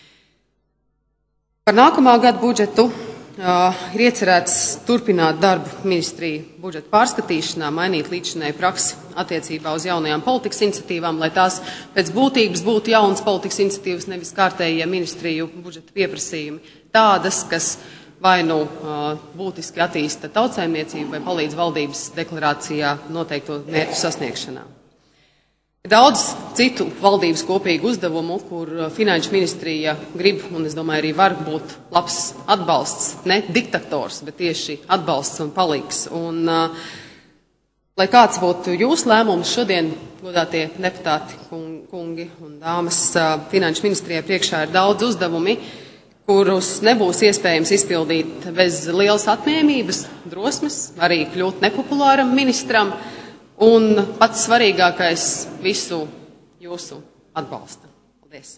Par nākamā gada budžetu uh, ir iecerēts turpināt darbu ministriju budžeta pārskatīšanā, mainīt līdzinēju praksi attiecībā uz jaunajām politikas iniciatīvām, lai tās pēc būtības būtu jaunas politikas iniciatīvas, nevis kārtējie ministriju budžeta pieprasījumi, tādas, kas vai nu uh, būtiski attīsta tautsaimniecību vai palīdz valdības deklarācijā noteikto mērķu sasniegšanā. Daudz citu valdības kopīgu uzdevumu, kur finanšu ministrija grib, un es domāju, arī var būt labs atbalsts, ne diktators, bet tieši atbalsts un palīgs. Un, uh, lai kāds būtu jūsu lēmums šodien, godātie deputāti, kungi un dāmas, uh, finanšu ministrijai priekšā ir daudz uzdevumi, kurus nebūs iespējams izpildīt bez lielas atņēmības, drosmes, arī kļūt nepopulāram ministram. Un pats svarīgākais visu jūsu atbalsta. Paldies.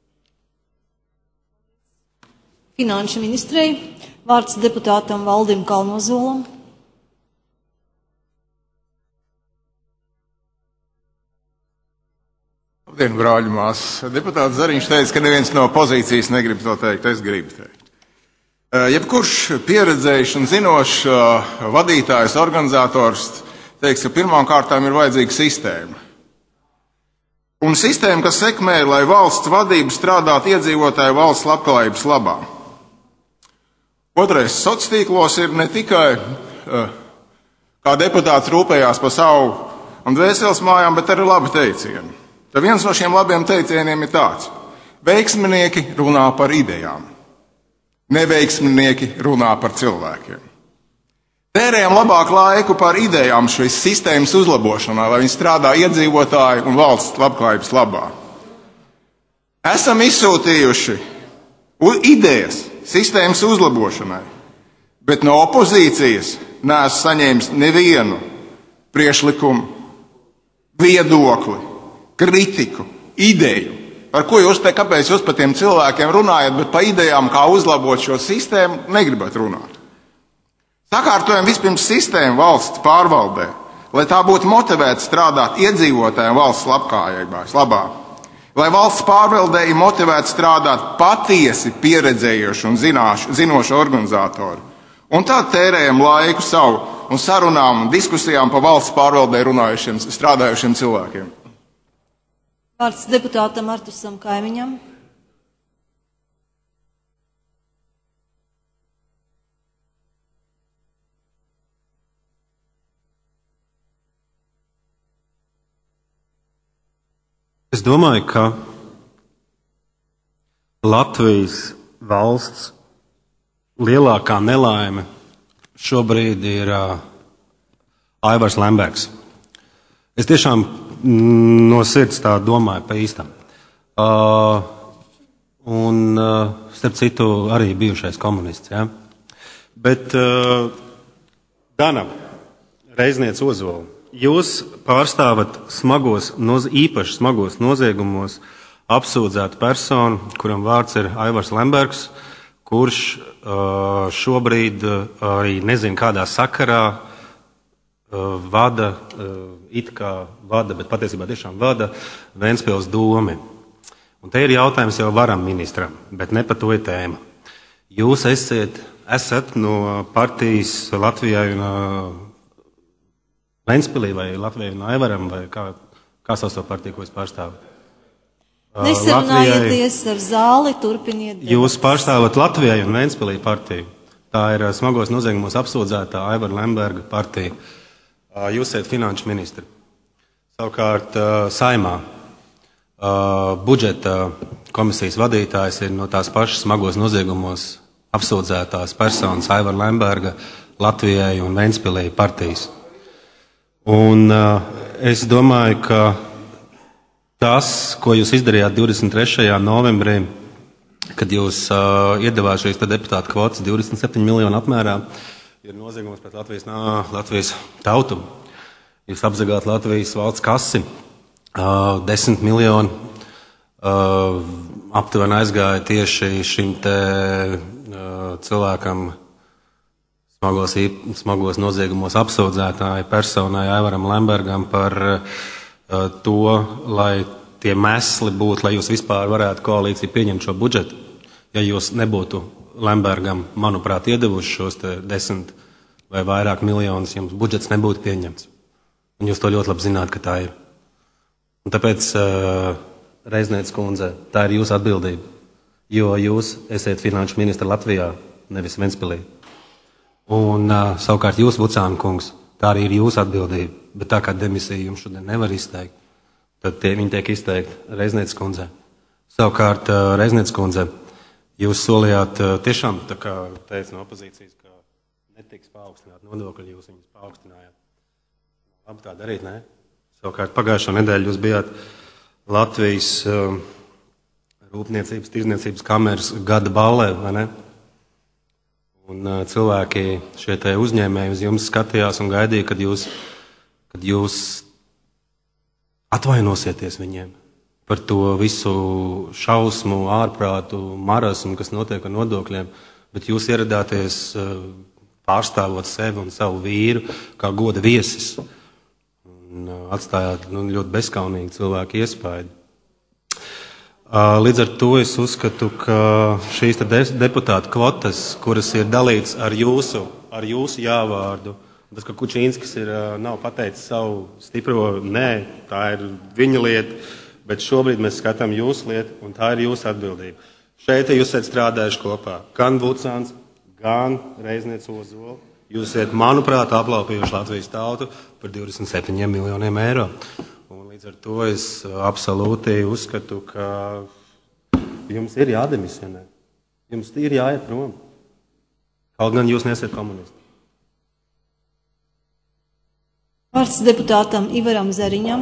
Finanšu ministrei vārds deputātam Valdim Kalnozolam. Labdien, brāļi māsas. Deputāts Zariņš teica, ka neviens no pozīcijas negrib to teikt, es gribu teikt. Jebkurš pieredzējis un zinošs vadītājs, organizators teiks, ka pirmām kārtām ir vajadzīga sistēma. Un sistēma, kas sekmē, lai valsts vadība strādātu iedzīvotāju valsts labklājības labā. Otrais, sociālos tīklos ir ne tikai uh, kā deputāts rūpējās par savu un dvēseles mājām, bet arī labi teicieni. Tad viens no šiem labiem teicieniem ir tāds: veiksminieki runā par idejām, neveiksminieki runā par cilvēkiem. Tērējam labāk laiku par idejām šīs sistēmas uzlabošanā, lai viņi strādā iedzīvotāju un valsts labklājības labā. Esam izsūtījuši idejas sistēmas uzlabošanai, bet no opozīcijas neesmu saņēmis nevienu priekšlikumu, viedokli, kritiku, ideju. Par ko jūs te, kāpēc jūs par tiem cilvēkiem runājat, bet par idejām, kā uzlabot šo sistēmu, negribat runāt. Sakārtojam vispirms sistēmu valsts pārvaldē, lai tā būtu motivēta strādāt iedzīvotājiem valsts labklājības labā. Lai valsts pārvaldē ir motivēta strādāt patiesi pieredzējuši un zināšu, zinoši organizatori. Un tad tērējam laiku savu un sarunām un diskusijām pa valsts pārvaldē runājušiem, strādājušiem cilvēkiem. Vārds deputātam Artusam Kaimiņam. Es domāju, ka Latvijas valsts lielākā nelaime šobrīd ir uh, Aivars Lembergs. Es tiešām mm, no sirds tā domāju pa īstam. Uh, un, uh, starp citu, arī bijušais komunists. Ja? Bet uh, Dana Reizniec Ozola. Jūs pārstāvat smagos, noz, īpaši smagos noziegumos apsūdzētu personu, kuram vārds ir Aivars Lembergs, kurš uh, šobrīd uh, arī nezinu kādā sakarā uh, vada, uh, it kā vada, bet patiesībā tiešām vada Ventspils domi. Un te ir jautājums jau varam ministram, bet ne par to ir tēma. Jūs esat, esat no partijas Latvijai un uh, Ventspilī vai Latvijai un Aivaram, vai kā, kā sauc to partiju, ko jūs pārstāvat? Nesarunājieties ar zāli, turpiniet. Jūs pārstāvat Latvijai un Ventspilī partiju. Tā ir smagos noziegumos apsūdzētā Aivara Lemberga partija. Jūs esat finanšu ministri. Savukārt Saimā budžeta komisijas vadītājs ir no tās pašas smagos noziegumos apsūdzētās personas Aivara Lemberga Latvijai un Ventspilī partijas. Un uh, es domāju, ka tas, ko jūs izdarījāt divdesmit trešajā novembrī, kad jūs uh, iedavāt šīs deputātu kvotas divdesmit septiņu miljonu apmērā, ir noziegums pret Latvijas, nā, Latvijas tautu. Jūs apzagāt Latvijas valsts kasi, uh, desmit miljoni uh, aptuveni aizgāja tieši šim te uh, cilvēkam, Smagos, smagos noziegumos apsūdzētāji personai Aivaram Lembergam par uh, to, lai tie mesli būtu, lai jūs vispār varētu koalīciju pieņemt šo budžetu. Ja jūs nebūtu Lembergam, manuprāt, iedevuši šos te desmit vai vairāk miljonus, jums budžets nebūtu pieņemts. Un jūs to ļoti labi zināt, ka tā ir. Un tāpēc, uh, Reizniec kundze, tā ir jūsu atbildība, jo jūs esat finanšu ministra Latvijā, nevis Ventspilī. Un uh, savukārt jūs, Vucāna kungs, tā arī ir jūsu atbildība, bet tā kā demisiju jums šodien nevar izteikt, tad tie, viņi tiek izteikti Reizniec kundzē. Savukārt, uh, Reizniec kundze, jūs solījāt uh, tiešām, tā kā teica no opozīcijas, ka netiks paaugstināt nodokļi, jūs viņus paaugstinājāt. Labi tā darīt, ne? Savukārt, pagājušo nedēļu jūs bijāt Latvijas uh, Rūpniecības, Tirzniecības kameras gada ballē, vai ne? Un uh, cilvēki, šie te uzņēmēji uz jums skatījās un gaidīja, kad jūs, kad jūs atvainosieties viņiem par to visu šausmu, ārprātu, marasmu, kas notiek ar nodokļiem, bet jūs ieradāties uh, pārstāvot sevi un savu vīru kā goda viesis. Un uh, atstājāt nu, ļoti bezkaunīgi cilvēku iespaidu. Līdz ar to es uzskatu, ka šīs deputātu kvotas, kuras ir dalīts ar jūsu, ar jūsu jāvārdu, tas, ka Kučīnskis ir, nav pateicis savu stipro, nē, tā ir viņa lieta, bet šobrīd mēs skatām jūsu lietu, un tā ir jūsu atbildība. Šeit jūs esat strādājuši kopā, gan Vucāns, gan Reizniec Ozola. Jūs esat, manuprāt, aplaupījuši Latvijas tautu par divdesmit septiņiem miljoniem eiro. Līdz ar to es absolūti uzskatu, ka jums ir jādemisionē. Jums ir jāiet prom. Kaut gan jūs nesat komunisti. Vārds deputātam Ivaram Zariņam.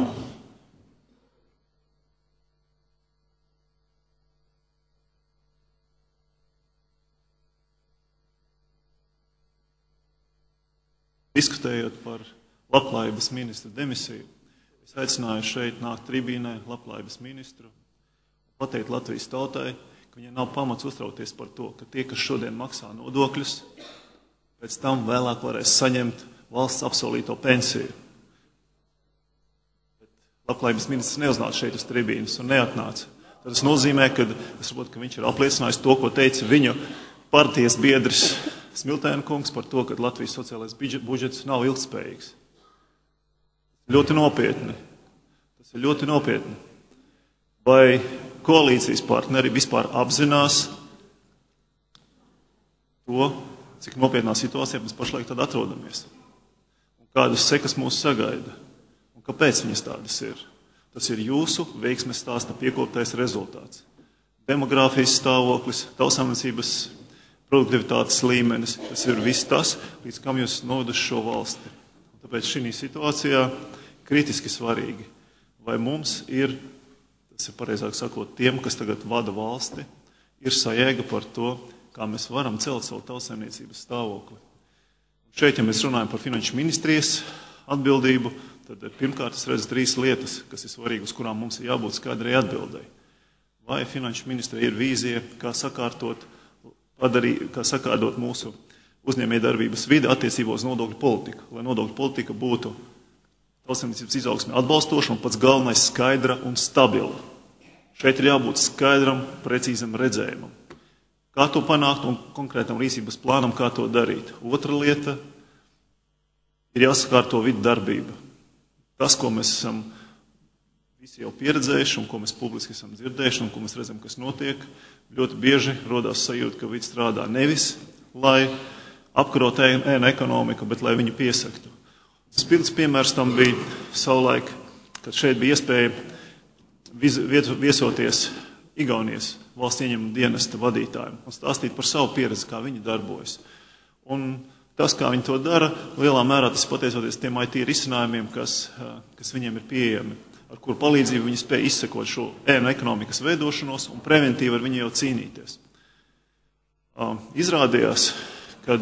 Diskutējot par labklājības ministra demisiju, es aicināju šeit nākt tribīnē labklājības ministru un pateikt Latvijas tautai, ka viņai nav pamats uztraukties par to, ka tie, kas šodien maksā nodokļus, pēc tam vēlāk varēs saņemt valsts apsolīto pensiju. Bet labklājības ministrs neuznāca šeit uz tribīnas un neatnāca. Tas nozīmē, ka, es saprotu, ka viņš ir apliecinājis to, ko teica viņu partijas biedrs Smiltēna kungs par to, ka Latvijas sociālais budžets nav ilgspējīgs. Ļoti nopietni. Tas ir ļoti nopietni. Vai koalīcijas partneri vispār apzinās to, cik nopietnā situācijā mēs pašlaik tad atrodamies? Un kādas sekas mūs sagaida? Un kāpēc viņas tādas ir? Tas ir jūsu veiksmes stāsta piekoptais rezultāts. Demogrāfijas stāvoklis, tautsāmniecības produktivitātes līmenis, tas ir viss tas, līdz kam jūs novedat šo valsti. Un tāpēc šī situācijā kritiski svarīgi, vai mums ir, tas ir pareizāk sakot, tiem, kas tagad vada valsti, ir sajēga par to, kā mēs varam celt savu tautsāmniecības stāvokli. Šeit, ja mēs runājam par finanšu ministrijas atbildību, tad pirmkārt es redzu trīs lietas, kas ir svarīgi, uz kurām mums ir jābūt skaidrai atbildēji. Vai finanšu ministrija ir vīzija, kā sakārtot, padarī, kā sakārtot mūsu uzņēmējdarbības vidi attiecībā uz nodokļu politiku, lai nodokļu politika būtu tautsāmniecības izaugsmē atbalstoša un pats galvenais skaidra un stabila. Šeit ir jābūt skaidram, precīzam redzējumam. Kā to panākt un konkrētam rīcības plānam, kā to darīt. Otra lieta ir jāsakārto vidu darbība. Tas, ko mēs esam visi jau pieredzējuši un ko mēs publiski esam dzirdējuši un ko mēs redzam, kas notiek, ļoti bieži rodās sajūta, ka vidi strādā nevis, lai apkarot ēnu ekonomiku, bet lai viņu piesaktu. Spilgts piemērs tam bija savulaik, kad šeit bija iespēja viesoties Igaunijas valsts ieņēmuma dienesta vadītājiem un stāstīt par savu pieredzi, kā viņi darbojas. Un tas, kā viņi to dara, lielā mērā tas pateicoties tiem I T risinājumiem, kas, kas viņiem ir pieejami, ar kuru palīdzību viņi spēja izsekot šo ēnu ekonomikas veidošanos un preventīvi ar viņu jau cīnīties. Izrādījās, kad,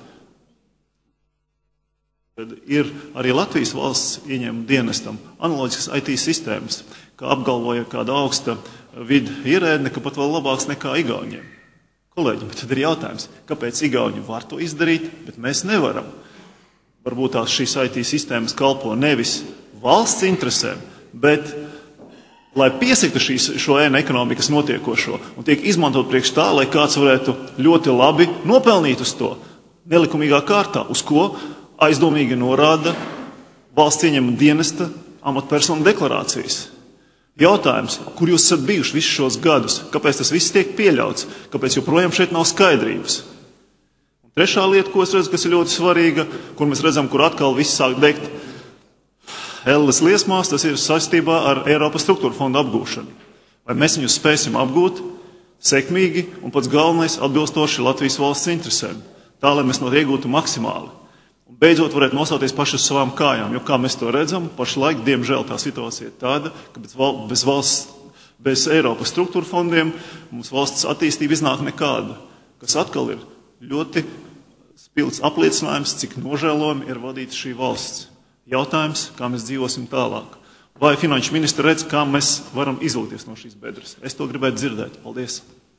kad ir arī Latvijas valsts ieņēmuma dienestam analoģiskas I T sistēmas, kā apgalvoja kāda augsta vidu ierēdne, ka pat vēl labāks nekā Igauniem. Kolēģi, bet tad ir jautājums, kāpēc Igauni var to izdarīt, bet mēs nevaram. Varbūt tās šīs I T sistēmas kalpo nevis valsts interesēm, bet lai piesaktu šīs, šo ēnu ekonomikas notiekošo un tiek izmantot priekš tā, lai kāds varētu ļoti labi nopelnīt uz to nelikumīgā kārtā, uz ko aizdomīgi norāda valsts ieņēmuma dienesta amatpersonu deklarācijas. Jautājums, kur jūs esat bijuši visus šos gadus, kāpēc tas viss tiek pieļauts, kāpēc joprojām šeit nav skaidrības. Un trešā lieta, ko es redzu, kas ir ļoti svarīga, kur mēs redzam, kur atkal viss sāk degt elles liesmās, tas ir saistībā ar Eiropas struktūra fonda apgūšanu. Vai mēs viņus spēsim apgūt sekmīgi un pats galvenais atbilstoši Latvijas valsts interesēm, tā, lai mēs no iegūtu maksimāli. Un beidzot varētu nosauties paši uz savām kājām, jo, kā mēs to redzam, pašlaik, diemžēl, tā situācija ir tāda, ka bez valsts, bez Eiropas struktūra fondiem mums valsts attīstība iznāk nekāda, kas atkal ir ļoti spilgts apliecinājums, cik nožēlojami ir vadīta šī valsts. Jautājums, kā mēs dzīvosim tālāk. Vai finanšu ministra redz, kā mēs varam izlūties no šīs bedres? Es to gribētu dzirdēt. Paldies.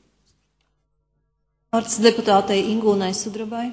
Vārds deputātei Ingūnai Sudrabai.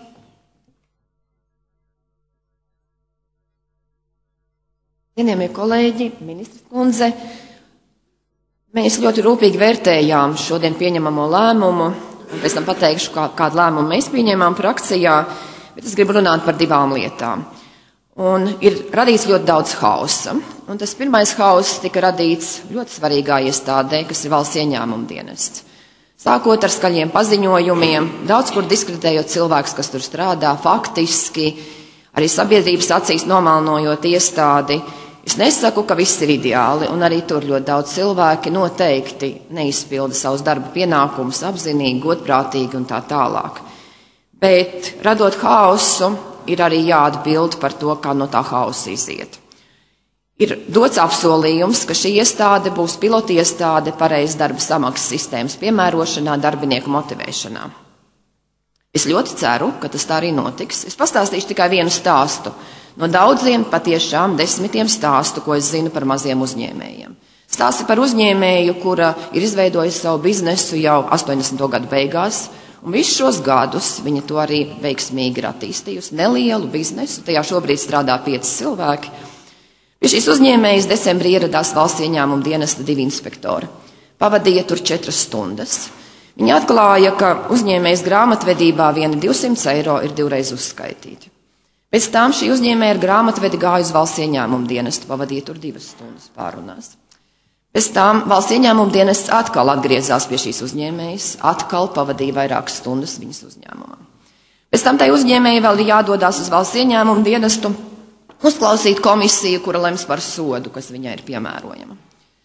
Cienījamie kolēģi, ministres kundze, mēs ļoti rūpīgi vērtējām šodien pieņemamo lēmumu, un pēc tam pateikšu, kā, kādu lēmumu mēs pieņēmām frakcijā, bet es gribu runāt par divām lietām. Un ir radīts ļoti daudz hausa, un tas pirmais hauss tika radīts ļoti svarīgā iestādē, kas ir valsts ieņēmuma dienests. Sākot ar skaļiem paziņojumiem, daudz kur diskreditējot cilvēkus, kas tur strādā, faktiski, arī sabiedrības acīs nomalnojot iestādi. Es nesaku, ka viss ir ideāli, un arī tur ļoti daudz cilvēki noteikti neizpilda savus darba pienākumus apzinīgi, godprātīgi un tā tālāk. Bet, radot haosu, ir arī jāatbild par to, kā no tā hausa iziet. Ir dots apsolījums, ka šī iestāde būs pilotiestāde pareiz darba samaksas sistēmas piemērošanā, darbinieku motivēšanā. Es ļoti ceru, ka tas tā arī notiks. Es pastāstīšu tikai vienu stāstu. No daudziem patiešām desmitiem stāstu, ko es zinu par maziem uzņēmējiem. Stāsti par uzņēmēju, kura ir izveidojusi savu biznesu jau astoņdesmito gadu beigās, Un visus šos gadus viņa to arī veiksmīgi ir attīstījusi. Nelielu biznesu, tajā šobrīd strādā pieci cilvēki. Pie šīs uzņēmējas decembrī ieradās valsts ieņēmuma dienesta divi inspektori. Pavadīja tur četras stundas. Viņi atklāja, ka uzņēmējas grāmatvedībā vieni divsimt eiro ir divreiz uzskaitīti. Pēc tam šī uzņēmēja ar grāmatvedi gāja uz valsts ieņēmuma dienestu, pavadīja tur divas stundas pārunās. Pēc tam valsts ieņēmuma dienests atkal atgriezās pie šīs uzņēmējas, atkal pavadīja vairākas stundas viņas uzņēmumā. Pēc tam tai uzņēmēja vēl ir jādodās uz valsts ieņēmuma dienestu, uzklausīt komisiju, kura lems par sodu, kas viņai ir piemērojama.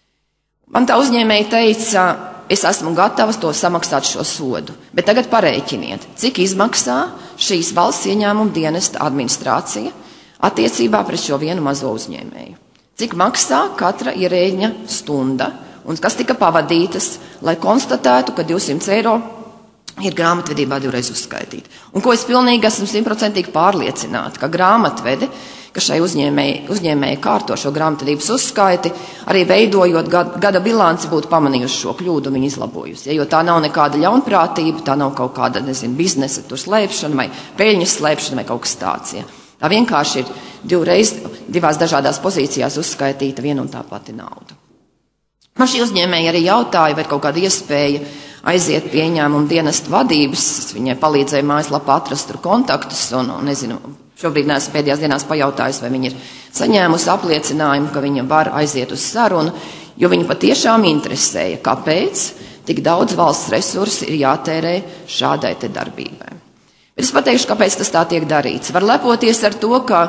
Man tā uzņēmēja teica, es esmu gatava to samaksāt šo sodu, bet tagad parēķiniet, cik izmaksā šīs valsts ieņēmuma dienesta administrācija attiecībā pret šo vienu mazo uzņēmēju. Cik maksā katra ierēģņa stunda un kas tika pavadītas, lai konstatētu, ka divsimt eiro ir grāmatvedībā divreiz uzskaitīti. Un ko es pilnīgi esmu simtprocentīgi pārliecināta, ka grāmatvede, ka šai uzņēmēji, uzņēmēji kārto šo grāmatvedības uzskaiti, arī veidojot gada, gada bilanci būtu pamanījuši šo kļūdu un izlabojusi. Ja, jo tā nav nekāda ļaunprātība, tā nav kaut kāda, nezinu, biznesa tur slēpšana vai peļņas slēpšana vai kaut kas tāds. Ja. Tā vienkārši ir divreiz, divās dažādās pozīcijās uzskaitīta viena un tā pati nauda. Man šī uzņēmēja arī jautāja, vai ir kaut kāda iespēja aiziet pie ieņēmuma dienesta vadības. Es viņai palīdzēju mājaslapā atrast tur kontaktus un, un nezinu, šobrīd neesmu pēdējās dienās pajautājis, vai viņa ir saņēmusi apliecinājumu, ka viņa var aiziet uz sarunu, jo viņa patiešām interesēja, kāpēc tik daudz valsts resursi ir jātērē šādai te darbībai. Bet es pateikšu, kāpēc tas tā tiek darīts. Var lepoties ar to, ka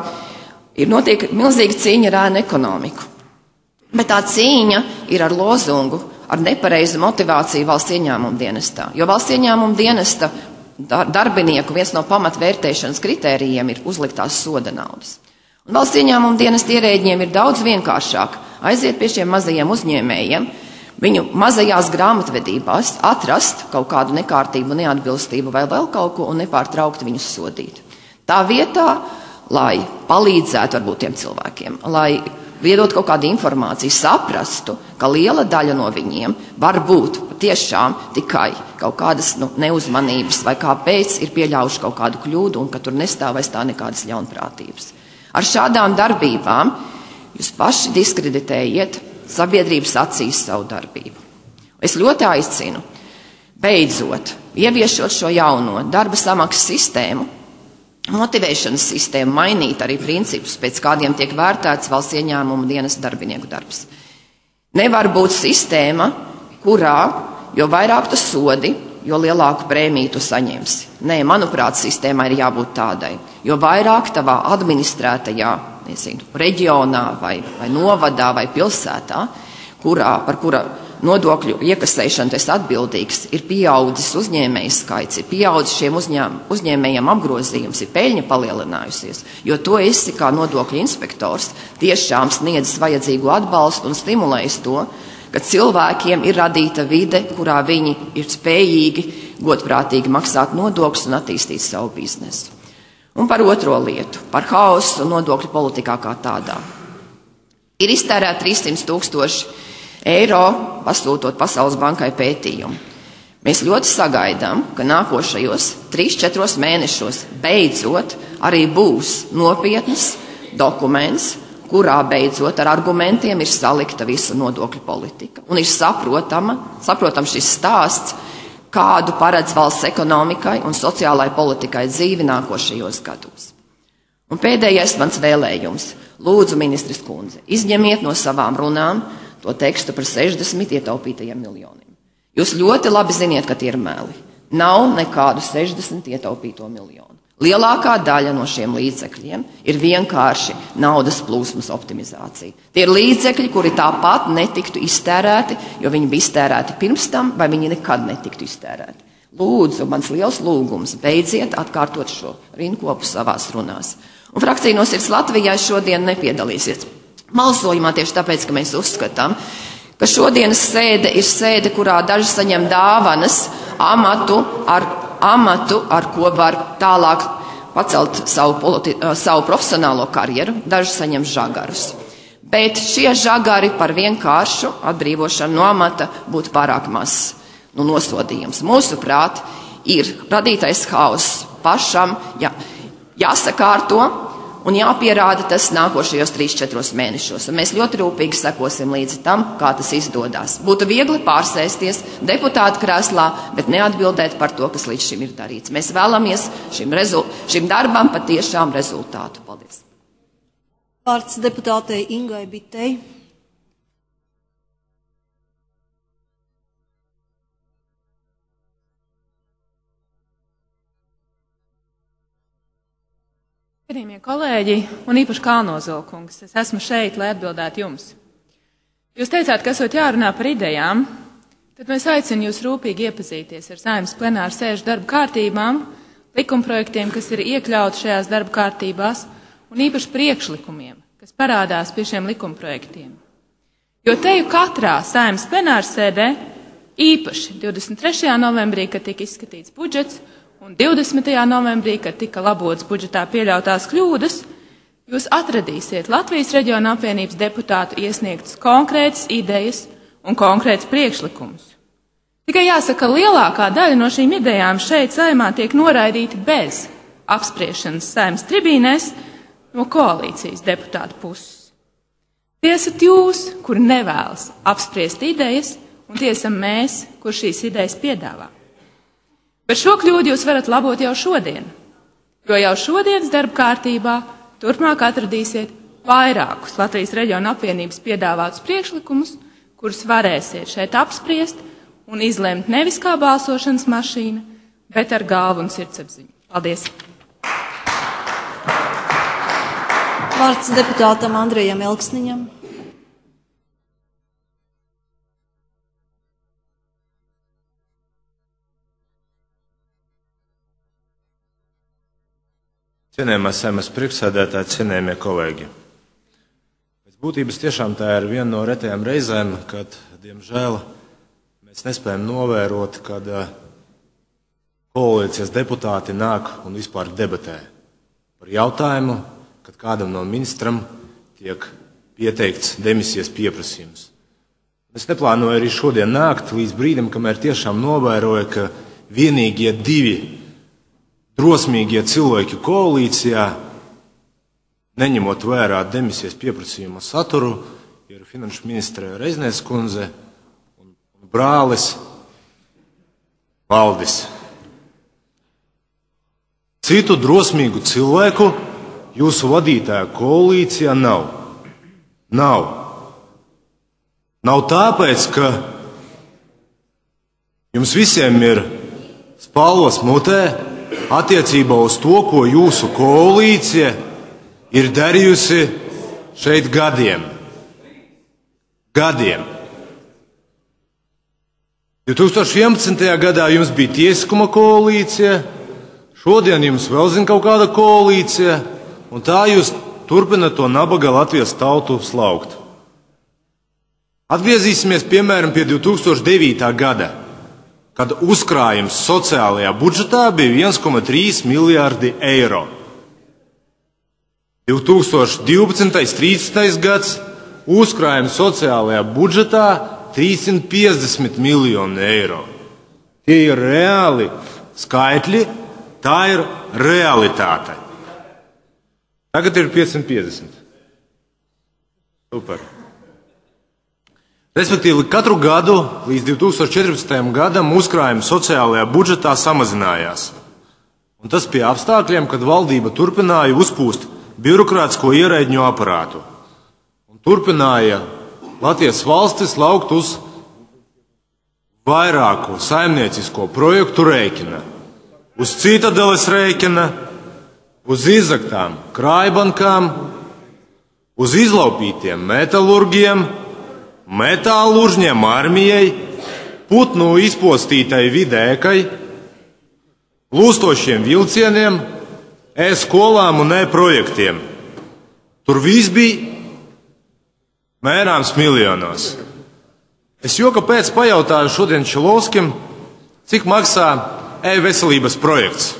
ir notiek milzīga cīņa ar ēnu ekonomiku. Bet tā cīņa ir ar lozungu, ar nepareizu motivāciju valsts ieņēmuma dienestā. Jo valsts ieņēmuma dienesta darbinieku viens no pamatvērtēšanas kritērijiem ir uzliktās soda naudas. Un valsts ieņēmuma dienesta ierēģiem ir daudz vienkāršāk aiziet pie šiem mazajiem uzņēmējiem, viņu mazajās grāmatvedībās atrast kaut kādu nekārtību, neatbilstību vai vēl kaut ko un nepārtraukti viņus sodīt. Tā vietā, lai palīdzētu varbūt tiem cilvēkiem, lai viedot kaut kādu informāciju, saprastu, ka liela daļa no viņiem var būt tiešām tikai kaut kādas nu, neuzmanības vai kāpēc ir pieļaujuši kaut kādu kļūdu un ka tur nestāv vairs tā nekādas ļaunprātības. Ar šādām darbībām jūs paši diskreditējiet sabiedrības acīs savu darbību. Es ļoti aicinu, beidzot, ieviešot šo jauno darba samaksas sistēmu, motivēšanas sistēmu, mainīt arī principus, pēc kādiem tiek vērtēts valsts ieņēmuma dienesta darbinieku darbs. Nevar būt sistēma, kurā, jo vairāk tu sodi, jo lielāku prēmiju tu saņemsi. Nē, manuprāt, sistēmai ir jābūt tādai. Jo vairāk tavā administrētajā, nezinu, reģionā vai, vai novadā vai pilsētā, kurā, par kura nodokļu iekasēšanu tas atbildīgs, ir pieaudzis uzņēmēju skaits, ir pieaudzis šiem uzņēm, uzņēmējiem apgrozījums, ir peļņa palielinājusies, jo to esi kā nodokļu inspektors tiešām sniedzis vajadzīgu atbalstu un stimulējis to, ka cilvēkiem ir radīta vide, kurā viņi ir spējīgi godprātīgi maksāt nodokļus un attīstīt savu biznesu. Un par otro lietu, par haosu nodokļu politikā kā tādā. Ir iztērēt trīssimt tūkstoši eiro, pasūtot Pasaules bankai pētījumu. Mēs ļoti sagaidām, ka nākošajos trīs četros mēnešos beidzot arī būs nopietnas dokuments, kurā beidzot ar argumentiem ir salikta visa nodokļu politika. Un ir saprotama, saprotam šis stāsts, kādu paredz valsts ekonomikai un sociālai politikai dzīvi nākošajos gados. Un pēdējais mans vēlējums. Lūdzu, ministres kundze, izņemiet no savām runām to tekstu par sešdesmit ietaupītajiem miljoniem. Jūs ļoti labi ziniet, ka tie ir meli. Nav nekādu sešdesmit ietaupīto miljonu. Lielākā daļa no šiem līdzekļiem ir vienkārši naudas plūsmas optimizācija. Tie ir līdzekļi, kuri tāpat netiktu iztērēti, jo viņi bija iztērēti pirms tam, vai viņi nekad netiktu iztērēti. Lūdzu, mans liels lūgums, beidziet atkārtot šo rinkopu savās runās. Un frakcija No Sirds Latvijai šodien nepiedalīsies balsojumā tieši tāpēc, ka mēs uzskatām, ka šodienas sēde ir sēde, kurā daži saņem dāvanas amatu ar amatu, ar ko var tālāk pacelt savu, politi- savu profesionālo karjeru, daži saņem žagarus. Bet šie žagari par vienkāršu atbrīvošanu no amata būtu pārāk mazs nu, nosodījums. Mūsuprāt, ir radītais hauss pašam jā, jāsakārto un jāpierāda tas nākošajos trīs četros mēnešos. Un mēs ļoti rūpīgi sekosim līdzi tam, kā tas izdodas. Būtu viegli pārsēsties deputāta krēslā, bet neatbildēt par to, kas līdz šim ir darīts. Mēs vēlamies šim, rezul- šim darbam patiešām rezultātu. Paldies. Vārds deputātei Ingai Bitei. Cienījamie kolēģi un īpaši Kalnozolkungs, es esmu šeit, lai atbildētu jums. Jūs teicāt, ka esot jārunā par idejām, tad mēs aicinu jūs rūpīgi iepazīties ar Saeimas plenāru sēžu darba kārtībām, likumprojektiem, kas ir iekļauti šajās darba kārtībās, un īpaši priekšlikumiem, kas parādās pie šiem likumprojektiem. Jo teju katrā Saeimas plenāru sēdē, īpaši divdesmit trešajā novembrī, kad tika izskatīts budžets, un divdesmitajā novembrī, kad tika labotas budžetā pieļautās kļūdas, jūs atradīsiet Latvijas reģiona apvienības deputātu iesniegtas konkrētas idejas un konkrētas priekšlikumus. Tikai jāsaka, lielākā daļa no šīm idejām šeit Saeimā tiek noraidīta bez apspriešanas Saeimas tribīnēs no koalīcijas deputātu puses. Tie esat jūs, kuri nevēlas apspriest idejas, un tie esam mēs, kur šīs idejas piedāvā. Bet šo kļūdu jūs varat labot jau šodien, jo jau šodienas darba kārtībā turpmāk atradīsiet vairākus Latvijas reģiona apvienības piedāvātus priekšlikumus, kurus varēsiet šeit apspriest un izlemt nevis kā balsošanas mašīna, bet ar galvu un sirdsapziņu. Paldies! Vārds deputātam Andrejam Elksniņam. Cienējamā Saeimas priekšsēdētāji, cienējamie kolēģi. Pēc būtības tiešām tā ir viena no retajām reizēm, kad, diemžēl, mēs nespējam novērot, kad koalīcijas deputāti nāk un vispār debatē par jautājumu, kad kādam no ministram tiek pieteikts demisijas pieprasījums. Es neplānoju arī šodien nākt līdz brīdim, kamēr tiešām novēroju, ka vienīgie divi drosmīgie cilvēki koalīcijā, neņemot vērā demisijas pieprasījuma saturu, ir finanšu ministre Reiznieks kundze un brālis Valdis. Citu drosmīgu cilvēku jūsu vadītāja koalīcijā nav. Nav. Nav tāpēc, ka jums visiem ir spalvas mutē attiecībā uz to, ko jūsu koalīcija ir darījusi šeit gadiem. Gadiem. divtūkstoš vienpadsmitajā gadā jums bija tiesiskuma koalīcija, šodien jums vēl zina kaut kāda koalīcija, un tā jūs turpināt to nabaga Latvijas tautu slaukt. Atgriezīsimies, piemēram, pie divtūkstoš devītā gada. Kad uzkrājums sociālajā budžetā bija viens komats trīs miljārdi eiro. divtūkstoš divpadsmitais trīsdesmitais gads uzkrājums sociālajā budžetā trīssimt piecdesmit miljoni eiro. Tie ir reāli skaitļi, tā ir realitāte. Tagad ir piecsimt piecdesmit. Super. Respektīvi, katru gadu līdz divtūkstoš četrpadsmitajam gadam uzkrājums sociālajā budžetā samazinājās. Un tas pie apstākļiem, kad valdība turpināja uzpūst birokrātisko ierēģņu aparātu. Un turpināja Latvijas valstis laukt uz vairāku saimniecisko projektu rēķina. Uz Citadeles rēķina, uz izaktām krājbankām, uz izlaupītiem metalurgiem, metālu uzņēmu armijai, putnu izpostītai vidēkai, plūstošiem vilcieniem, e-skolām un e-projektiem. Tur viss bija mērāms miljonos. Es joka pēc pajautāju šodien Čilovskim, cik maksā e-veselības projekts.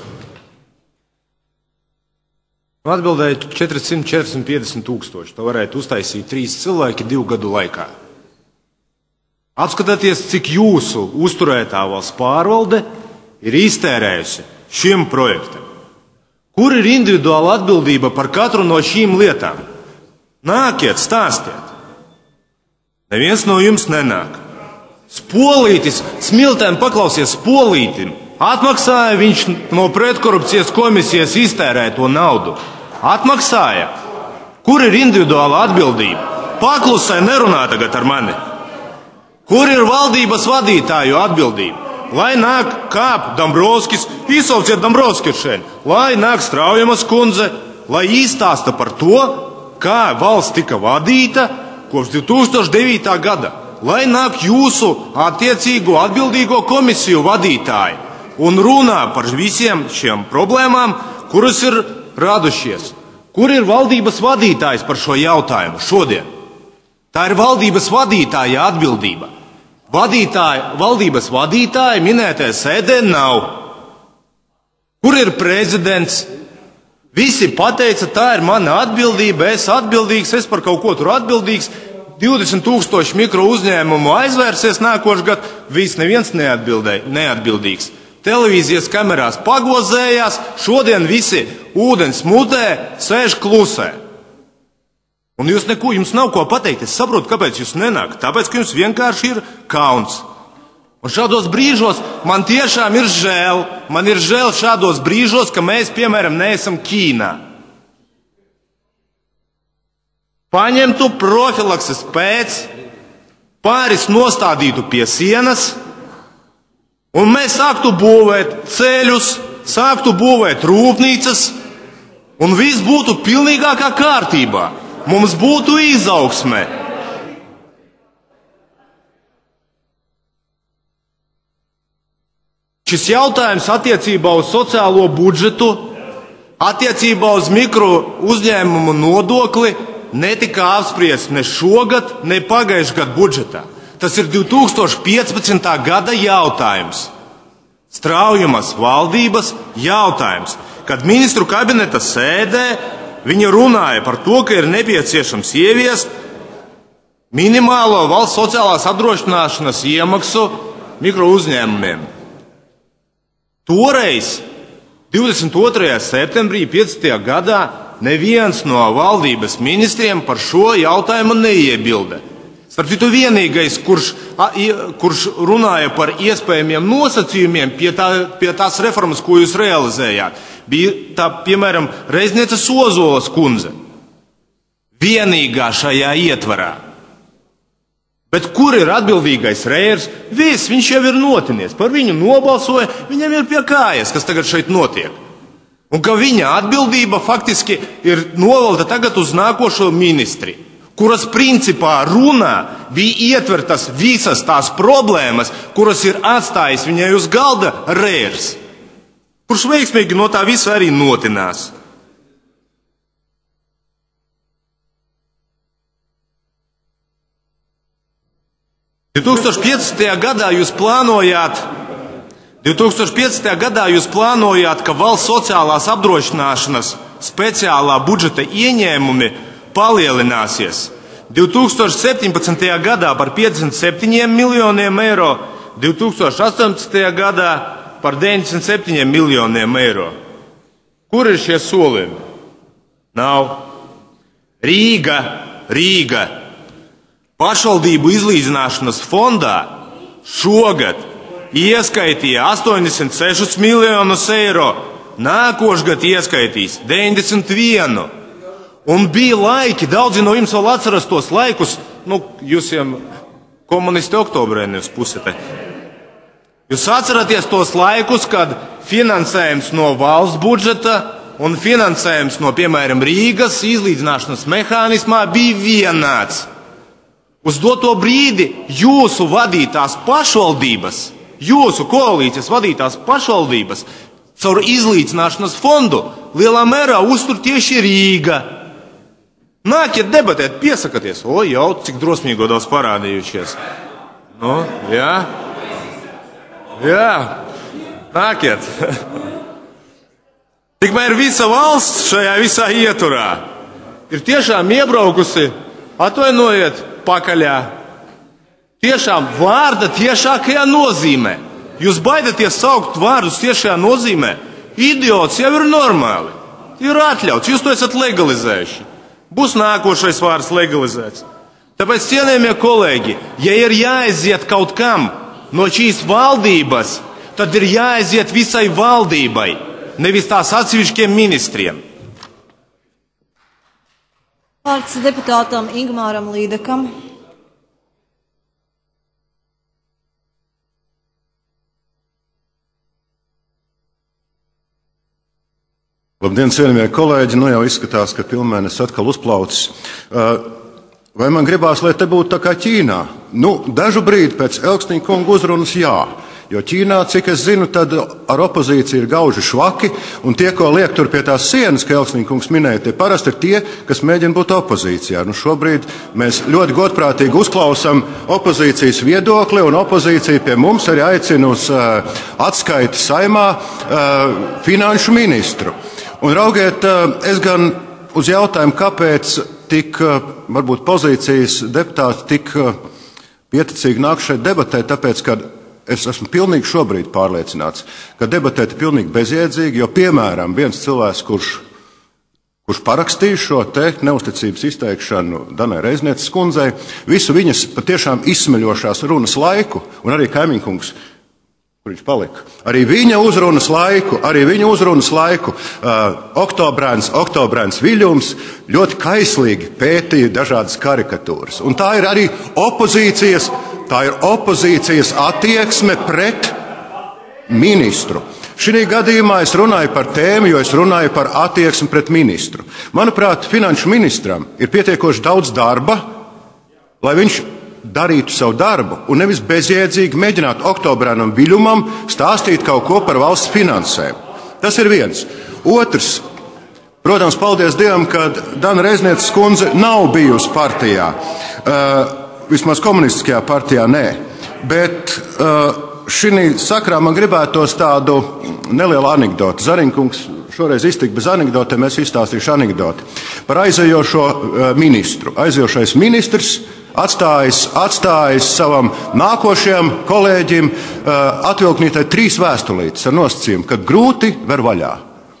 Atbildēja četrsimt līdz četrsimt piecdesmit tūkstoši. To varētu uztaisīt trīs cilvēki divu gadu laikā. Apskatieties, cik jūsu uzturētā valsts pārvalde ir iztērējusi šim projektam? Kur ir individuāla atbildība par katru no šīm lietām? Nākiet, stāstiet. Neviens no jums nenāk. Spolītis, smiltēm paklausies Spolītim. Atmaksāja viņš no pretkorupcijas komisijas iztērēto naudu. Atmaksāja. Kur ir individuāla atbildība? Paklusē, nerunā tagad ar mani. Kur ir valdības vadītāju atbildība? Lai nāk kāp Dombrovskis, izsauciet Dombrovskis šeit, lai nāk Straujamas kundze, lai izstāsta par to, kā valsts tika vadīta kopš divi tūkstoši devītā gada. Lai nāk jūsu attiecīgo atbildīgo komisiju vadītāji un runā par visiem šiem problēmām, kuras ir radušies. Kur ir valdības vadītājs par šo jautājumu šodien? Tā ir valdības vadītāja atbildība. Vadītāja, valdības vadītāja minētajā sēdē nav. Kur ir prezidents? Visi pateica, tā ir mana atbildība, es atbildīgs, es par kaut ko tur atbildīgs. divdesmit tūkstoši mikro uzņēmumu aizvērsies nākošu gadu, viss neviens neatbildēja, neatbildīgs. Televīzijas kamerās pagozējās, šodien visi ūdens mutē sēž klusē. Un jūs neko, jums nav ko pateikt, es saprotu, kāpēc jūs nenākat, tāpēc, ka jums vienkārši ir kauns. Un šādos brīžos man tiešām ir žēl, man ir žēl šādos brīžos, ka mēs, piemēram, neesam Ķīnā. Paņemtu profilakses pēc, pāris nostādītu pie sienas, un mēs sāktu būvēt ceļus, sāktu būvēt rūpnīcas, un viss būtu pilnīgākā kārtībā. Mums būtu izaugsme. Šis jautājums attiecībā uz sociālo budžetu, attiecībā uz mikro uzņēmumu nodokli netika apspriests ne šogad, ne pagājušā gada budžetā. Tas ir divi tūkstoši piecpadsmitā gada jautājums. Straujamas valdības jautājums. Kad ministru kabineta sēdē viņa runāja par to, ka ir nepieciešams ieviest minimālo valsts sociālās apdrošināšanas iemaksu mikro uzņēmumiem. Toreiz, divdesmit otrajā septembrī piecdesmitajā gadā, neviens no valdības ministriem par šo jautājumu neiebilda. Starp citu, vienīgais, kurš, kurš runāja par iespējamiem nosacījumiem pie, tā, pie tās reformas, ko jūs realizējāt, bija tā, piemēram, Reizniece Ozolas kundze. Vienīgā šajā ietvarā. Bet kur ir atbildīgais Reiers? Viss, viņš jau ir notinies. Par viņu nobalsoja, viņam ir pie kājas, kas tagad šeit notiek. Un ka viņa atbildība faktiski ir novalda tagad uz nākošo ministri, kuras principā runā bija ietvertas visas tās problēmas, kuras ir atstājis viņai uz galda Reiers, kurš veiksmīgi no tā visa arī notinās. divi tūkstoši piecdesmitajā gadā jūs plānojāt, divi tūkstoši piecdesmitajā gadā jūs plānojāt, ka valsts sociālās apdrošināšanas speciālā budžeta ieņēmumi palielināsies. divi tūkstoši septiņpadsmitajā gadā par piecdesmit septiņiem miljoniem eiro, divi tūkstoši astoņpadsmitajā gadā par deviņdesmit septiņiem miljoniem eiro. Kur ir šie solījumi? Nav. Rīga, Rīga. Pašvaldību izlīdzināšanas fondā šogad ieskaitīja astoņdesmit sešus miljonus eiro, nākošgad ieskaitīs deviņdesmit vienu. Un bija laiki, daudzi no jums vēl atceras tos laikus, nu, jūs jau komunisti oktobrēni uz pusete. Jūs atceraties tos laikus, kad finansējums no valsts budžeta un finansējums no, piemēram, Rīgas izlīdzināšanas mehānismā bija vienāds. Uz doto brīdi jūsu vadītās pašvaldības, jūsu koalīcijas vadītās pašvaldības caur izlīdzināšanas fondu lielā mērā uztur tieši Rīga. Nākiet debatēt, piesakaties. O, jau cik drosmīgo daudz parādījušies. Nu, jā. Jā. Nākiet. Tikmēr visa valsts šajā visā ieturā ir tiešām iebraukusi, atvainojiet, pakaļā. Tiešām vārda tiešākajā nozīmē. Jūs baidaties saukt vārdus tiešajā nozīmē. Idiots jau ir normāli. Ir atļauts. Jūs to esat legalizējuši. Būs nākošais vārds legalizēts. Tāpēc, cienījamie kolēģi, ja ir jāaiziet kaut kam no šīs valdības, tad ir jāaiziet visai valdībai, nevis tās atsevišķiem ministriem. Vārds deputātam Ingmāram Līdekam. Labdien, cienījamie kolēģi! Nu jau izskatās, ka pilnmēnesis atkal uzplaucis. Vai man gribās, lai te būtu tā kā Ķīnā? Nu, dažu brīdi pēc Elksniņa kunga uzrunas jā. Jo Ķīnā, cik es zinu, tad ar opozīciju ir gauži švaki, un tie, ko liek tur pie tās sienas, ka Elksniņa kungs minēja, tie parasti ir tie, kas mēģina būt opozīcijā. Nu, šobrīd mēs ļoti godprātīgi uzklausām opozīcijas viedokli, un opozīcija pie mums arī aicina uz uh, atskaiti saimā uh, finanšu ministru. Un raugiet, uh, es gan uz jautājumu, kāpēc tik, uh, varbūt pozīcijas deputāti tik uh, pieticīgi nāk šeit debatēt, tāpēc, ka es esmu pilnīgi šobrīd pārliecināts, ka debatēt ir pilnīgi bezjēdzīgi, jo, piemēram, viens cilvēks, kurš, kurš parakstīja šo te neusticības izteikšanu Danai Reiznieces kundzei, visu viņas patiešām izsmeļošās runas laiku, un arī kaimiņkungs, kur viņš palika, arī viņa uzrunas laiku, arī viņa uzrunas laiku, uh, oktobrēns, oktobrēns Viļums ļoti kaislīgi pētīja dažādas karikatūras. Un tā ir arī opozīcijas Tā ir opozīcijas attieksme pret ministru. Šī gadījumā es runāju par tēmu, jo es runāju par attieksmi pret ministru. Manuprāt, finanšu ministram ir pietiekoši daudz darba, lai viņš darītu savu darbu un nevis bezjēdzīgi mēģināt oktobrēnam Viļumam stāstīt kaut ko par valsts finansēm. Tas ir viens. Otrs. Protams, paldies Dievam, ka Dana Reiznieces kundze nav bijusi partijā. Uh, Vismaz komunistiskajā partijā nē. Bet uh, šī sakrā man gribētos tādu nelielu anekdoti. Zariņkungs šoreiz iztika bez anekdotēm, es izstāstīšu anekdoti. Par aizejošo uh, ministru. Aizejošais ministrs atstājis, atstājis savam nākošajam kolēģim uh, atvilknītai trīs vēstulītes ar nosacījumu, ka grūti ver vaļā.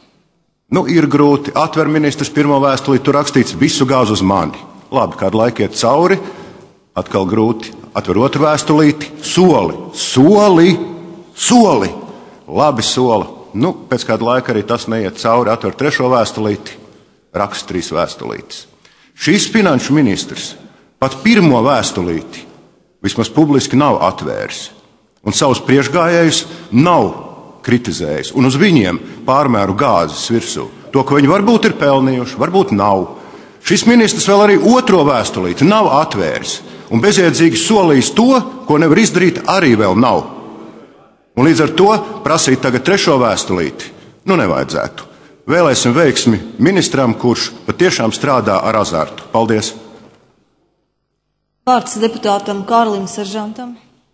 Nu, ir grūti. Atver ministrs pirmo vēstulīti, tur rakstīts visu gāzu uz mani. Labi, kādu laiku iet cauri. Atkal grūti. Atver otru vēstulīti. Soli. Soli. Soli. Labi sola. Nu, pēc kāda laika arī tas neiet cauri. Atver trešo vēstulīti. Raksta trīs vēstulītes. Šīs finanšu ministrs pat pirmo vēstulīti vismaz publiski nav atvēris. Un savus priekšgājējus nav kritizējis. Un uz viņiem pārmēru gāzes virsū. To, ko viņi varbūt ir pelnījuši, varbūt nav. Šis ministrs vēl arī otro vēstulīti nav atvēris. Un bezjēdzīgi solījis to, ko nevar izdarīt, arī vēl nav. Un līdz ar to prasīt tagad trešo vēstulīti, nu nevajadzētu. Vēlēsim veiksmi ministram, kurš patiešām strādā ar azartu. Paldies! Vārds deputātam Kārlim Seržantam.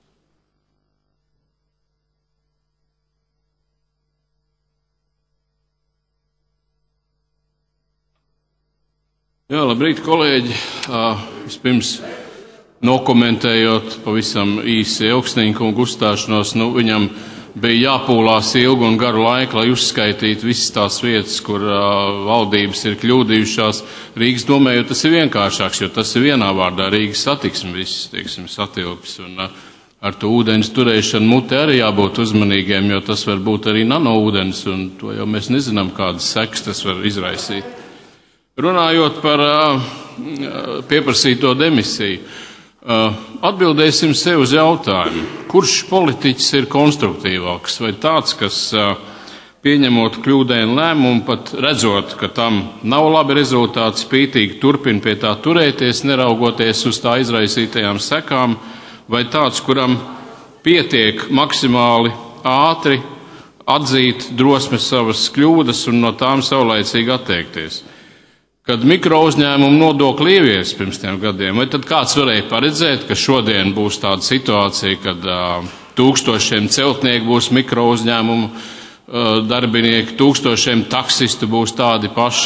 Jā, labrīt, kolēģi! Vispirms nokomentējot pavisam īsi Elksniņa kunga uzstāšanos, nu, viņam bija jāpūlās ilgu un garu laiku, lai uzskaitītu visas tās vietas, kur uh, valdības ir kļūdījušās Rīgas domē, jo tas ir vienkāršāks, jo tas ir vienā vārdā Rīgas satiksme, viss, teiksim, satilps. Un uh, ar to ūdens turēšanu mutē arī jābūt uzmanīgiem, jo tas var būt arī nanoūdens, un to jau mēs nezinām, kādas sekas tas var izraisīt. Runājot par uh, pieprasīto demisiju, Uh, atbildēsim sev uz jautājumu, kurš politiķis ir konstruktīvāks, vai tāds, kas uh, pieņemot kļūdainu lēmumu, pat redzot, ka tam nav labi rezultāti, spītīgi turpina pie tā turēties, neraugoties uz tā izraisītajām sekām, vai tāds, kuram pietiek maksimāli ātri atzīt drosmes savas kļūdas un no tām saulaicīgi atteikties. Kad mikrouzņēmumu nodokli ievies pirms tiem gadiem, vai tad kāds varēja paredzēt, ka šodien būs tāda situācija, kad uh, tūkstošiem celtnieku būs mikrouzņēmumu uh, darbinieki, tūkstošiem taksistu būs tādi paši,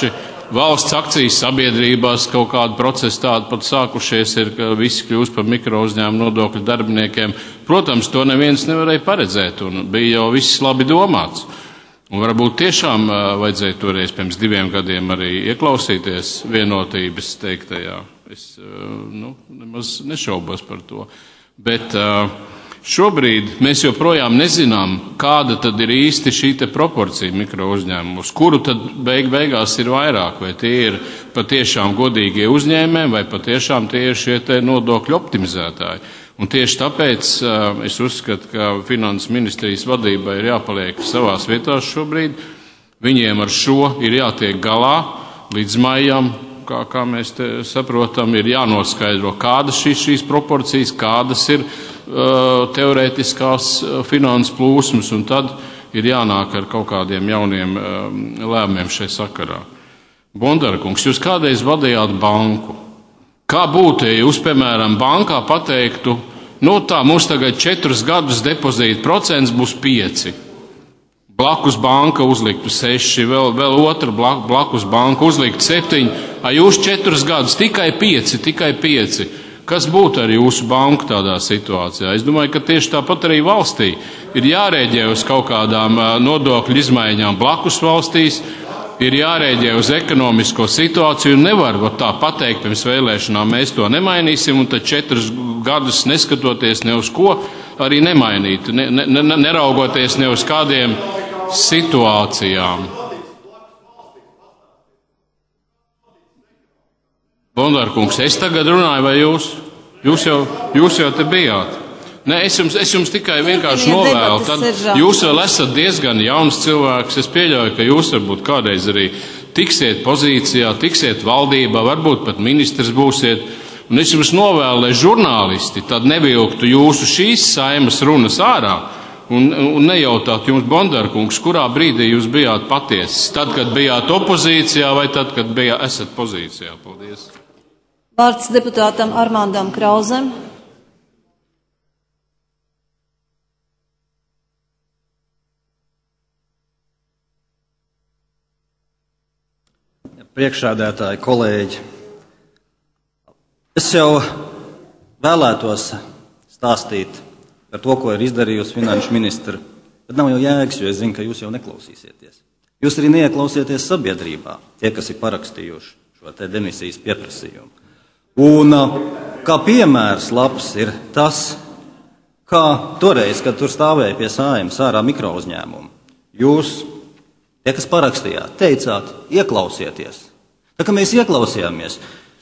valsts akcijas sabiedrībās kaut kāda procesa tāda pat sākušies ir, ka visi kļūst par mikro uzņēmumu nodokļu darbiniekiem. Protams, to neviens nevarēja paredzēt un bija jau viss labi domāts. Un varbūt tiešām uh, vajadzēja toreiz pirms diviem gadiem arī ieklausīties vienotības teiktajā. Es uh, nu, nemaz nešaubos par to. Bet uh, šobrīd mēs joprojām nezinām, kāda tad ir īsti šī te proporcija mikro uzņēmumus, kuru tad beig beigās ir vairāk, vai tie ir patiešām godīgie uzņēmēji, vai patiešām tie ir šie te nodokļu optimizētāji. Un tieši tāpēc uh, es uzskatu, ka Finanses ministrijas vadībai ir jāpaliek savās vietās šobrīd. Viņiem ar šo ir jātiek galā līdz maijam, kā, kā mēs te saprotam, ir jānoskaidro, kādas šīs, šīs proporcijas, kādas ir uh, teorētiskās uh, finanses plūsmas, un tad ir jānāk ar kaut kādiem jauniem uh, lēmumiem šai sakarā. Bondarkungs, jūs kādreiz vadījāt banku. Kā būtu, ja jūs, piemēram, bankā pateiktu, nu tā, mums tagad četrus gadus depozīta procents būs pieci. Blakus banka uzliktu seši, vēl, vēl otra blakus banka uzliktu septiņi, a jūs četrus gadus tikai pieci, tikai pieci. Kas būtu ar jūsu banku tādā situācijā? Es domāju, ka tieši tāpat arī valstī ir jārēģē uz kaut kādām nodokļu izmaiņām blakus valstīs, ir jārēģē uz ekonomisko situāciju un nevar tā pateikt pirms vēlēšanām, mēs to nemainīsim un tad četrus gadus neskatoties ne uz ko arī nemainīt, ne, ne, neraugoties ne uz kādiem situācijām. Bondārkungs, es tagad runāju, vai jūs? Jūs jau, jūs jau te bijāt. Nē, es jums, es jums tikai vienkārši novēlu, tad jūs vēl esat diezgan jauns cilvēks, es pieļauju, ka jūs varbūt kādreiz arī tiksiet pozīcijā, tiksiet valdībā, varbūt pat ministrs būsiet, un es jums novēlu, lai žurnālisti tad nevilktu jūsu šīs saimas runas ārā un, un nejautāt jums, Bondarkungs, kurā brīdī jūs bijāt patiesis, tad, kad bijāt opozīcijā vai tad, kad bijāt, esat pozīcijā. Paldies. Vārds deputātam Armandam Krauzem. Priekšsēdētāji, kolēģi, es jau vēlētos stāstīt par to, ko ir izdarījusi finanšu ministra, bet nav jau jēgas, jo es zinu, ka jūs jau neklausīsieties. Jūs arī neieklausieties sabiedrībā, tie, kas ir parakstījuši šo te demisijas pieprasījumu. Un kā piemērs labs ir tas, kā toreiz, kad tur stāvēja pie Saeimas ārā mikro uzņēmumu, jūs, tie, kas parakstījāt, teicāt, ieklausieties. Tā kā mēs ieklausījāmies,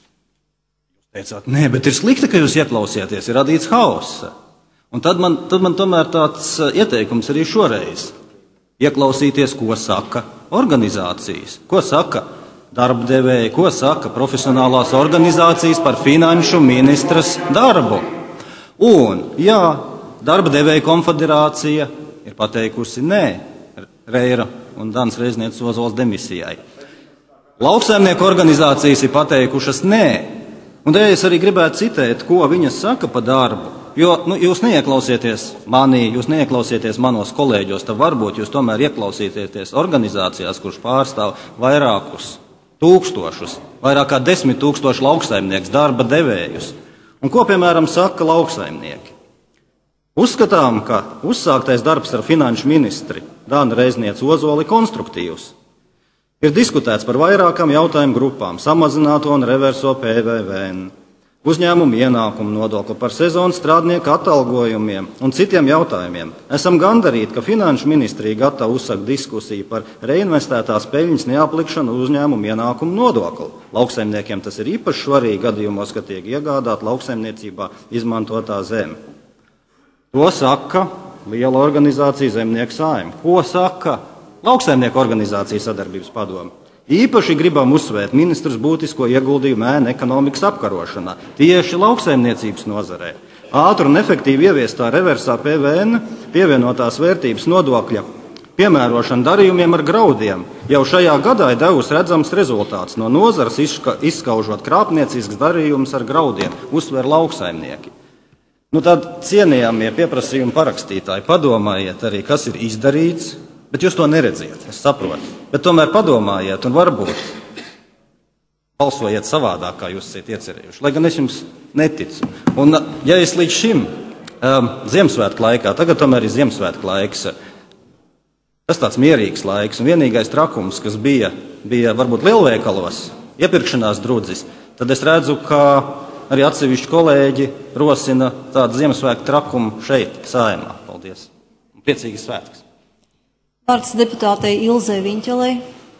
jūs teicāt, nē, bet ir slikti, ka jūs ieklausieties, ir radīts hauss. Un tad man, tad man tomēr tāds ieteikums arī šoreiz. Ieklausīties, ko saka organizācijas, ko saka darba devēji, ko saka profesionālās organizācijas par finanšu ministras darbu. Un, jā, darba devēja konfederācija ir pateikusi nē Reira un Dans Reiznieces Ozols demisijai. Lauksaimnieku organizācijas ir pateikušas nē. Un te es arī gribētu citēt, ko viņas saka par darbu. Jo nu, jūs neieklausieties manī, jūs neieklausieties manos kolēģos, tad varbūt jūs tomēr ieklausieties organizācijās, kurš pārstāv vairākus tūkstošus, vairāk kā desmit tūkstoši lauksaimnieks, darba devējus. Un ko, piemēram, saka lauksaimnieki? Uzskatām, ka uzsāktais darbs ar finanšu ministri Dānu Reiznieci Ozoli konstruktīvs. Ir diskutēts par vairākām jautājumu grupām, samazināto un reverso P V V N, uzņēmumu ienākumu nodokli, par sezonas strādnieku atalgojumiem un citiem jautājumiem. Esam gandarīti, ka finanšu ministrija gatava uzsākt diskusiju par reinvestētās peļņas neaplikšanu uzņēmumu ienākumu nodokli. Lauksaimniekiem tas ir īpaši svarīgi gadījumos, kad tiek iegādāt lauksaimniecībā izmantotā zeme. To saka liela organizācija Zemnieku Saeima. Ko saka Lauksaimnieku organizācija sadarbības padome? Īpaši gribam uzsvērt ministrs būtisko ieguldījumu ēnu ekonomikas apkarošanā, tieši lauksaimniecības nozarē. Ātri un efektīvi ieviestā reversā P V N pievienotās vērtības nodokļa piemērošana darījumiem ar graudiem jau šajā gadā ir devusi redzams rezultāts no nozares izskaužot krāpniecisks darījums ar graudiem, uzsver lauksaimnieki. Nu tad, cienījamie pieprasījuma parakstītāji, padomājiet arī, kas ir izdarīts, bet jūs to neredziet, es saprotu. Bet tomēr padomājiet un varbūt balsojiet savādāk, kā jūs esat iecerējuši. Lai gan es jums neticu. Un, ja es līdz šim um, Ziemassvētku laikā, tagad tomēr ir Ziemassvētku laiks, tas tāds mierīgs laiks, un vienīgais trakums, kas bija, bija varbūt lielveikalos, iepirkšanās drudzis, tad es redzu, ka arī atsevišķi kolēģi rosina tādu Ziemassvētku trakumu šeit, Saeimā. Paldies. Un priecīgas svētkus. Vārds deputātei Ilzei Viņķelei.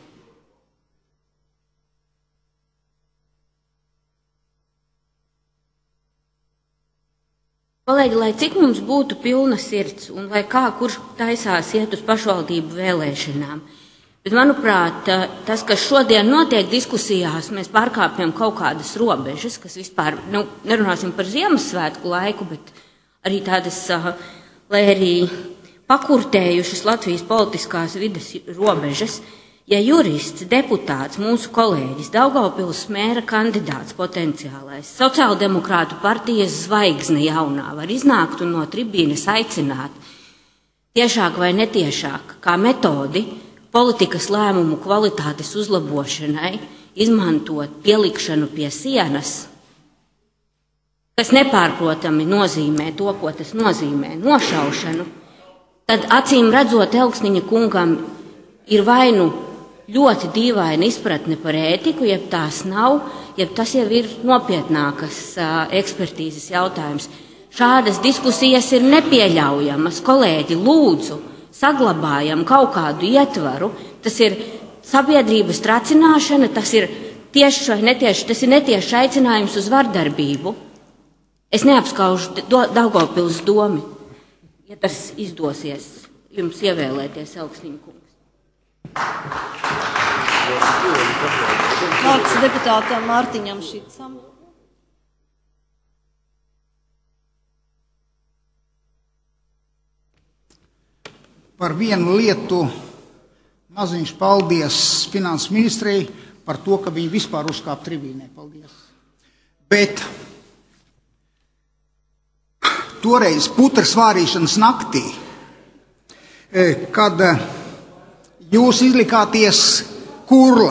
Kolēģi, lai cik mums būtu pilna sirds un lai kā kurš taisās iet uz pašvaldību vēlēšanām, bet, manuprāt, tas, kas šodien notiek diskusijās, mēs pārkāpjam kaut kādas robežas, kas vispār, nu, nerunāsim par Ziemassvētku laiku, bet arī tādas, lai arī pakurtējušas Latvijas politiskās vides robežas, ja jurists, deputāts, mūsu kolēģis, Daugavpils mēra kandidāts potenciālais, sociāldemokrātu partijas zvaigzne jaunā var iznākt un no tribīnes aicināt tiešāk vai netiešāk, kā metodi politikas lēmumu kvalitātes uzlabošanai, izmantot pielikšanu pie sienas, kas nepārprotami nozīmē to, ko tas nozīmē, nošaušanu, tad acīm redzot Elksniņa kungam ir vai nu ļoti dīvaina izpratne par ētiku, jeb tās nav, jeb tas jau ir nopietnākas uh, ekspertīzes jautājums. Šādas diskusijas ir nepieļaujamas. Kolēģi, lūdzu, saglabājam kaut kādu ietvaru. Tas ir sabiedrības tracināšana, tas ir tieši vai netieši, tas ir netieši aicinājums uz vardarbību. Es neapskaužu Daugavpils domi, ja tas izdosies jums ievēlēties Elksniņa kungs. Vārds deputātam Mārtiņam Šicam. Par vienu lietu maziņš paldies finanses ministrei par to, ka viņi vispār uzkāp tribīnē. Paldies. Bet toreiz putras vārīšanas naktī, kad jūs izlikāties kurla.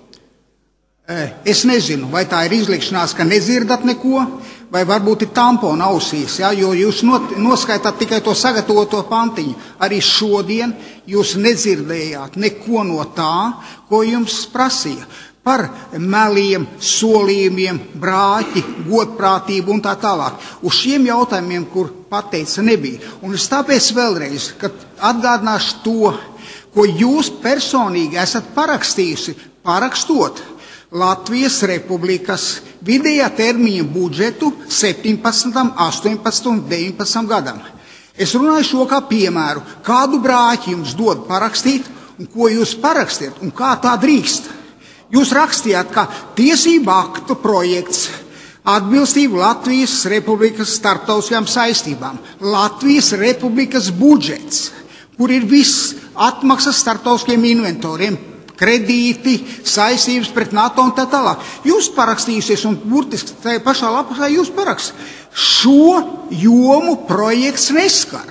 Es nezinu, vai tā ir izlikšanās, ka nedzirdat neko, vai varbūt ir tampona ausīs, ja? Jo jūs noskaitāt tikai to sagatavoto pantiņu. Arī šodien jūs nedzirdējāt neko no tā, ko jums prasīja. Par meliem, solījumiem, brāķi, godprātību un tā tālāk. Uz šiem jautājumiem, kur pateica, nebija. Un es tāpēc vēlreiz, kad atgādināšu to, ko jūs personīgi esat parakstījusi, parakstot Latvijas Republikas vidējā termiņa budžetu septiņpadsmitam, astoņpadsmitam un deviņpadsmitam gadam. Es runāju šo kā piemēru, kādu brāķi jums dod parakstīt un ko jūs parakstiet un kā tā drīkst. Jūs rakstījāt, ka tiesību aktu projekts atbilstību Latvijas Republikas starptautiskajām saistībām, Latvijas Republikas budžets, kur ir viss atmaksas starptautiskiem inventoriem, kredīti, saistības pret NATO un tā tālāk. Jūs parakstījusies un burtiski tajā pašā lapā jūs parakst. Šo jomu projekts neskar.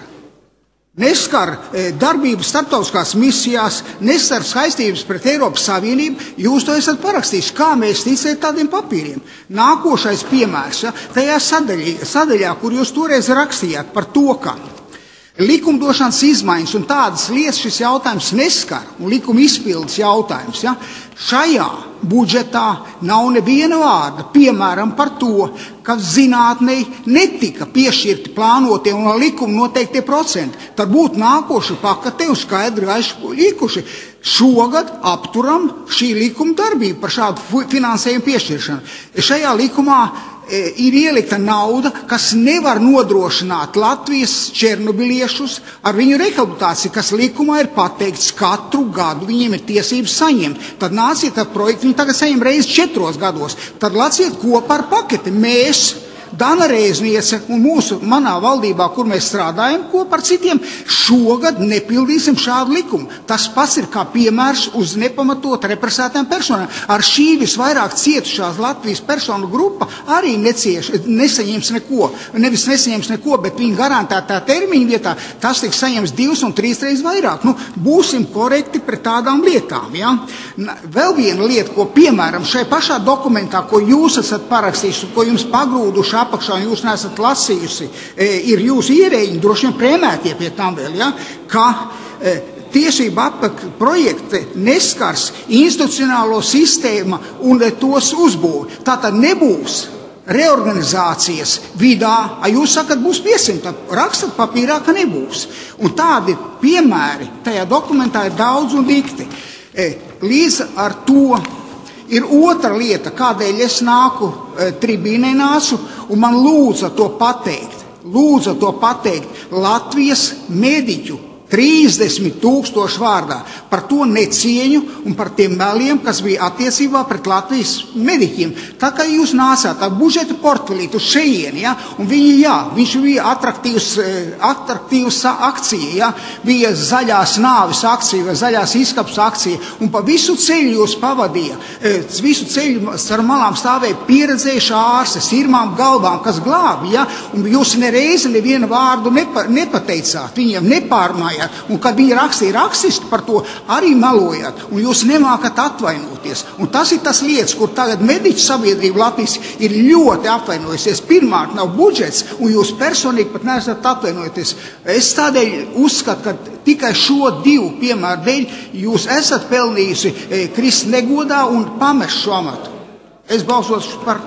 Neskar e, darbības starptautiskās misijās, neskar saistības pret Eiropas Savienību. Jūs to esat parakstījuši. Kā mēs ticēt tādiem papīriem? Nākošais piemērs, ja, tajā sadaļā, sadaļā, kur jūs toreiz rakstījāt par to, ka likumdošanas izmaiņas un tādas lietas šis jautājums neskar, un likuma izpildes jautājums, ja, šajā budžetā nav neviena vārda, piemēram, par to, ka zinātnei netika piešķirti plānotie un likuma noteiktie procenti. Tad būtu nākoši pakate uz skaidri aizlikuši. Šogad apturam šī likuma darbību par šādu finansējumu piešķiršanu. Šajā likumā ir ielikta nauda, kas nevar nodrošināt Latvijas černobiliešus ar viņu rehabilitāciju, kas likumā ir pateikts katru gadu viņiem ir tiesības saņemt. Tad nāciet ar projektu, viņi tagad saņem reizi četros gados. Tad laciet kopā ar paketi. Mēs Dana Reizniece un mūsu manā valdībā, kur mēs strādājam kopā ar citiem, šogad nepildīsim šādu likumu. Tas pats ir kā piemērs uz nepamatot represētām personām. Ar šī visvairāk cietušās Latvijas personu grupa arī necieš, nesaņems neko. Nevis nesaņems neko, bet viņa garantētā termiņa vietā tas tiks saņems divas un trīs reizes vairāk. Nu, būsim korekti pret tādām lietām. Ja? Vēl viena lieta, ko piemēram šai pašā dokumentā, ko jūs esat parakstījuši, ko jums pagrūduši apakšā un jūs neesat lasījusi, ir jūsu ierēģi, droši vien prēmētie pie tam vēl, ja? Ka tiesību apakš projekti neskars institucionālo sistēmu un tos uzbūvi. Tātad nebūs reorganizācijas vidā, a jūs sakat, būs piesimta, rakstat papīrā, ka nebūs. Un tādi piemēri tajā dokumentā ir daudz un dikti. Līdz ar to ir otra lieta, kādēļ es nāku tribīnē nācu, un man lūdza to pateikt. Lūdza to pateikt Latvijas mediķu trīsdesmit tūkstošu vārdā par to necieņu un par tiem meliem, kas bija attiecībā pret Latvijas mediķiem. Tā kā jūs nācāt ar budžeta portfelīti uz šejieni, ja, un viņi, jā, viņš bija atraktīvs, atraktīvs akcija, ja, bija zaļās nāvis akcija vai zaļās izskaps akcija, un pa visu ceļu jūs pavadīja, visu ceļu ar malām stāvēja pieredzējuši ārsti, sirmām galvām, kas glābi, ja, un jūs nereizi nevienu vārdu nepa, nepateicāt, viņiem nepārmājāt. Un kad viņi rakstīja rakstiski par to, arī melojāt, un jūs nemākat atvainoties. Un tas ir tas lietas, kur tagad mediķu sabiedrība Latvijas ir ļoti apvainojusies. Pirmkārt nav budžets, un jūs personīgi pat neesat atvainojoties. Es tādēļ uzskatu, ka tikai šo divu piemēru dēļ jūs esat pelnījusi e, krist negodā un pamest šo amatu. Es balsošu par.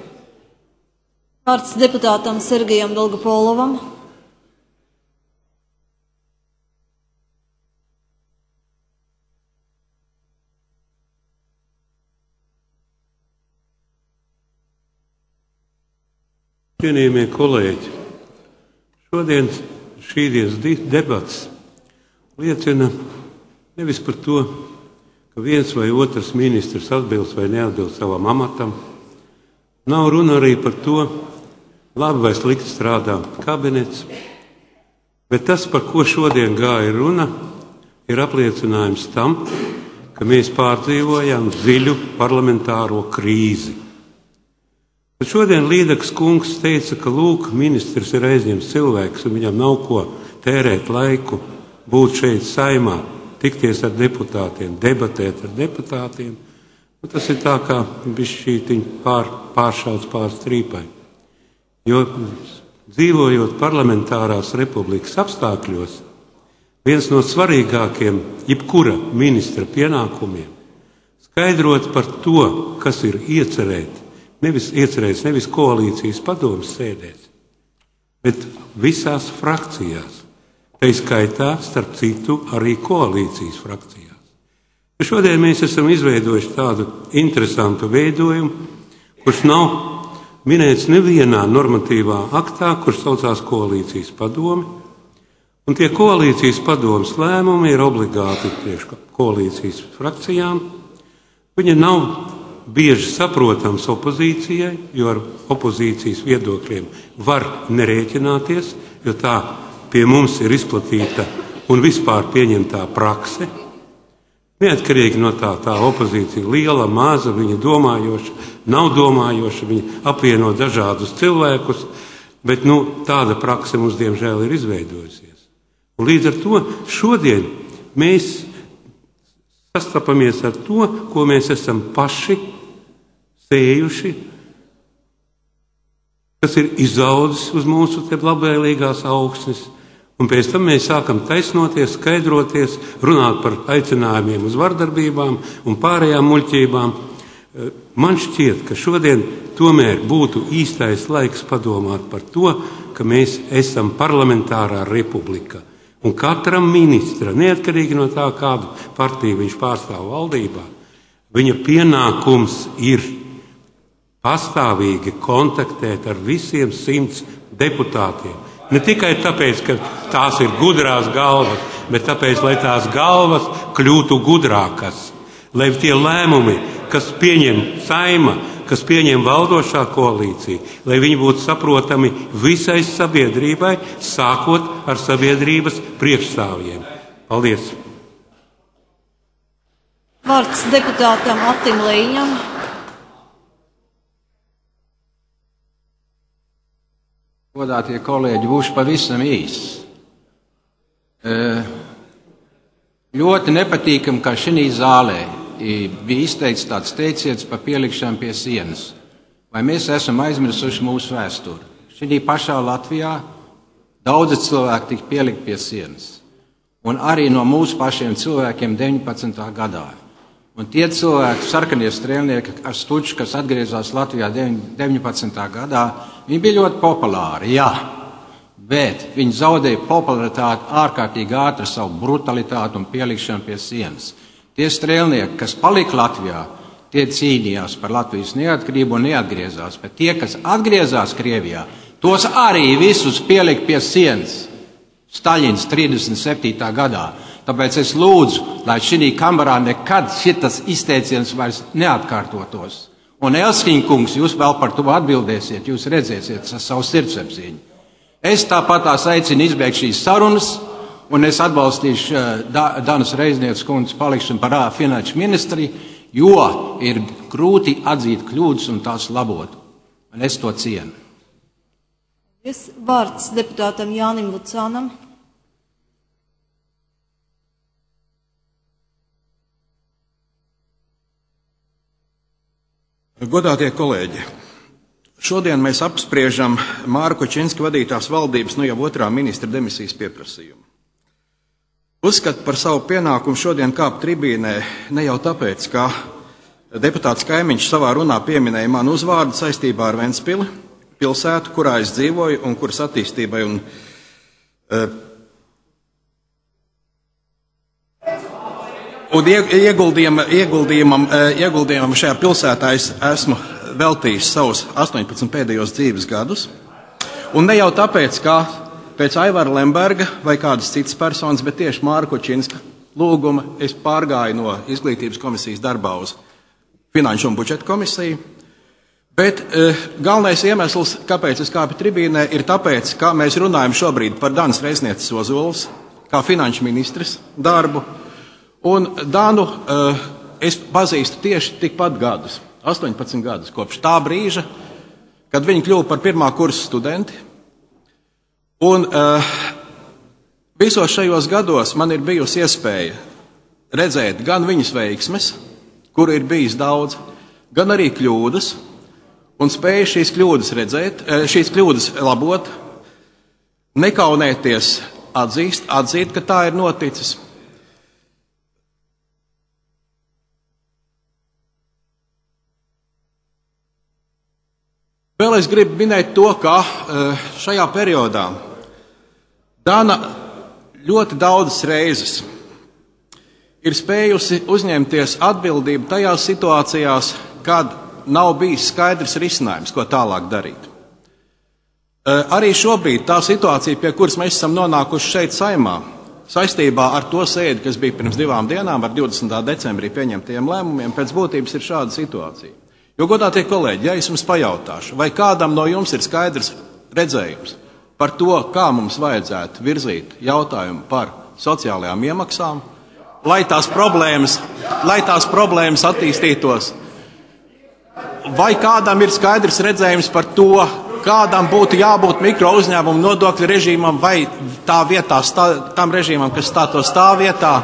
Vārds deputātam Sergejam Dolgopolovam. Cienījamie kolēģi, šodien šī dienas debats liecina nevis par to, ka viens vai otrs ministrs atbilst vai neatbilst savam amatam. Nav runa arī par to, labi vai slikti strādā kabinets, bet tas, par ko šodien gāja runa, ir apliecinājums tam, ka mēs pārdzīvojam dziļu parlamentāro krīzi. Bet šodien Līdaks kungs teica, ka lūk, ministrs ir aizņemts cilvēks un viņam nav ko tērēt laiku, būt šeit saimā, tikties ar deputātiem, debatēt ar deputātiem. Un tas ir tā kā bišķītiņ pār, pāršauts pār strīpai. Jo dzīvojot parlamentārās republikas apstākļos, viens no svarīgākiem jebkura ministra pienākumiem skaidrot par to, kas ir iecerēt, Nevis iecerēts nevis koalīcijas padomas sēdēs, bet visās frakcijās, tai skaitā, starp citu, arī koalīcijas frakcijās. Šodien mēs esam izveidojuši tādu interesantu veidojumu, kurš nav minēts nevienā normatīvā aktā, kurš saucās koalīcijas padomi, un tie koalīcijas padomas lēmumi ir obligāti priekš koalīcijas frakcijām. Viņi nav bieži saprotams opozīcijai, jo ar opozīcijas viedokļiem var nerēķināties, jo tā pie mums ir izplatīta un vispār pieņemtā prakse. Neatkarīgi no tā, tā opozīcija liela, maza, viņa domājoša, nav domājoša, viņa apvieno dažādus cilvēkus, bet nu, tāda prakse mums diemžēl ir izveidojusies. Un līdz ar to šodien mēs sastapamies ar to, ko mēs esam paši sējuši, kas ir izaudzis uz mūsu te labvēlīgās augsnes, un pēc tam mēs sākam taisnoties, skaidroties, runāt par aicinājumiem uz vardarbībām un pārējām muļķībām. Man šķiet, ka šodien tomēr būtu īstais laiks padomāt par to, ka mēs esam parlamentārā republika. Un katram ministra, neatkarīgi no tā, kādu partiju viņš pārstāv valdībā, viņa pienākums ir pastāvīgi kontaktēt ar visiem simts deputātiem. Ne tikai tāpēc, ka tās ir gudrās galvas, bet tāpēc, lai tās galvas kļūtu gudrākas, lai tie lēmumi kas pieņem Saima, kas pieņem valdošā koalīcija, lai viņi būtu saprotami visai sabiedrībai, sākot ar sabiedrības priekšstāvjiem. Paldies! Vārds deputātam Attim Līņam. Godātie kolēģi, būšu pavisam īss. E, ļoti nepatīkam, ka šī zālē bija izteikts tāds teiciens par pielikšanu pie sienas. Vai mēs esam aizmirsuši mūsu vēsturi? Šī pašā Latvijā daudzi cilvēki tika pielikt pie sienas. Un arī no mūsu pašiem cilvēkiem deviņpadsmitā gadā. Un tie cilvēki, sarkanie strēlnieki ar stuču, kas atgriezās Latvijā deviņpadsmitā gadā, viņi bija ļoti populāri, jā. Bet viņi zaudēja popularitāti ārkārtīgi ātri savu brutalitāti un pielikšanu pie sienas. Tie strēlnieki, kas palika Latvijā, tie cīnījās par Latvijas neatkarību un neatgriezās. Bet tie, kas atgriezās Krievijā, tos arī visus pielika pie sienas. Staļins trīsdesmit septītā gadā. Tāpēc es lūdzu, lai šī kamerā nekad šitas izteiciens vairs neatkārtotos. Un Elskiņkungs, jūs vēl par to atbildēsiet, jūs redzēsiet savu sirdsapziņu. Es tāpatās aicinu izbeigt šīs sarunas, un es atbalstīšu Danas Reiznieces kundzes palikšanu par finanšu ministri, jo ir grūti atzīt kļūdas un tās labot. Un es to cienu. Vārds deputātam Jānim Vucānam. Godātie kolēģi, šodien mēs apspriežam Māra Kučinska vadītās valdības nu jau otrā ministra demisijas pieprasījumu. Uzskatu par savu pienākumu šodien kāpt tribīnē ne jau tāpēc, ka deputāts Kaimiņš savā runā pieminēja manu uzvārdu saistībā ar Ventspili, pilsētu, kurā es dzīvoju un kuras attīstībai un uh, un ieguldījumam, ieguldījumam, ieguldījumam šajā pilsētā es esmu veltījis savus astoņpadsmit pēdējos dzīves gadus. Un ne jau tāpēc, ka pēc Aivara Lemberga vai kādas citas personas, bet tieši Māra Kučinska lūguma es pārgāju no izglītības komisijas darbā uz finanšu un budžeta komisiju. Bet e, galvenais iemesls, kāpēc es kāpu tribīnē, ir tāpēc, ka mēs runājam šobrīd par Danas Reiznieces Ozoles kā finanšu ministres darbu. Un Danu uh, es pazīstu tieši tikpat gadus, astoņpadsmit gadus, kopš tā brīža, kad viņi kļuva par pirmā kursa studenti. Un uh, visos šajos gados man ir bijusi iespēja redzēt gan viņas veiksmes, kuru ir bijis daudz, gan arī kļūdas, un spēju šīs kļūdas redzēt, šīs kļūdas labot, nekaunēties, atzīst, atzīt, ka tā ir noticis. Vēl es gribu minēt to, ka šajā periodā Dana ļoti daudzas reizes ir spējusi uzņemties atbildību tajās situācijās, kad nav bijis skaidrs risinājums, ko tālāk darīt. Arī šobrīd tā situācija, pie kuras mēs esam nonākuši šeit Saimā, saistībā ar to sēdi, kas bija pirms divām dienām, ar divdesmitā decembrī pieņemtajiem lēmumiem, pēc būtības ir šāda situācija. Jo, godātie kolēģi, ja es jums pajautāšu, vai kādam no jums ir skaidrs redzējums par to, kā mums vajadzētu virzīt jautājumu par sociālajām iemaksām, lai tās problēmas, lai tās problēmas attīstītos, vai kādam ir skaidrs redzējums par to, kādam būtu jābūt mikro uzņēmumu nodokļu režīmam vai tā vietā, stā, tam režīmam, kas stātos tā vietā,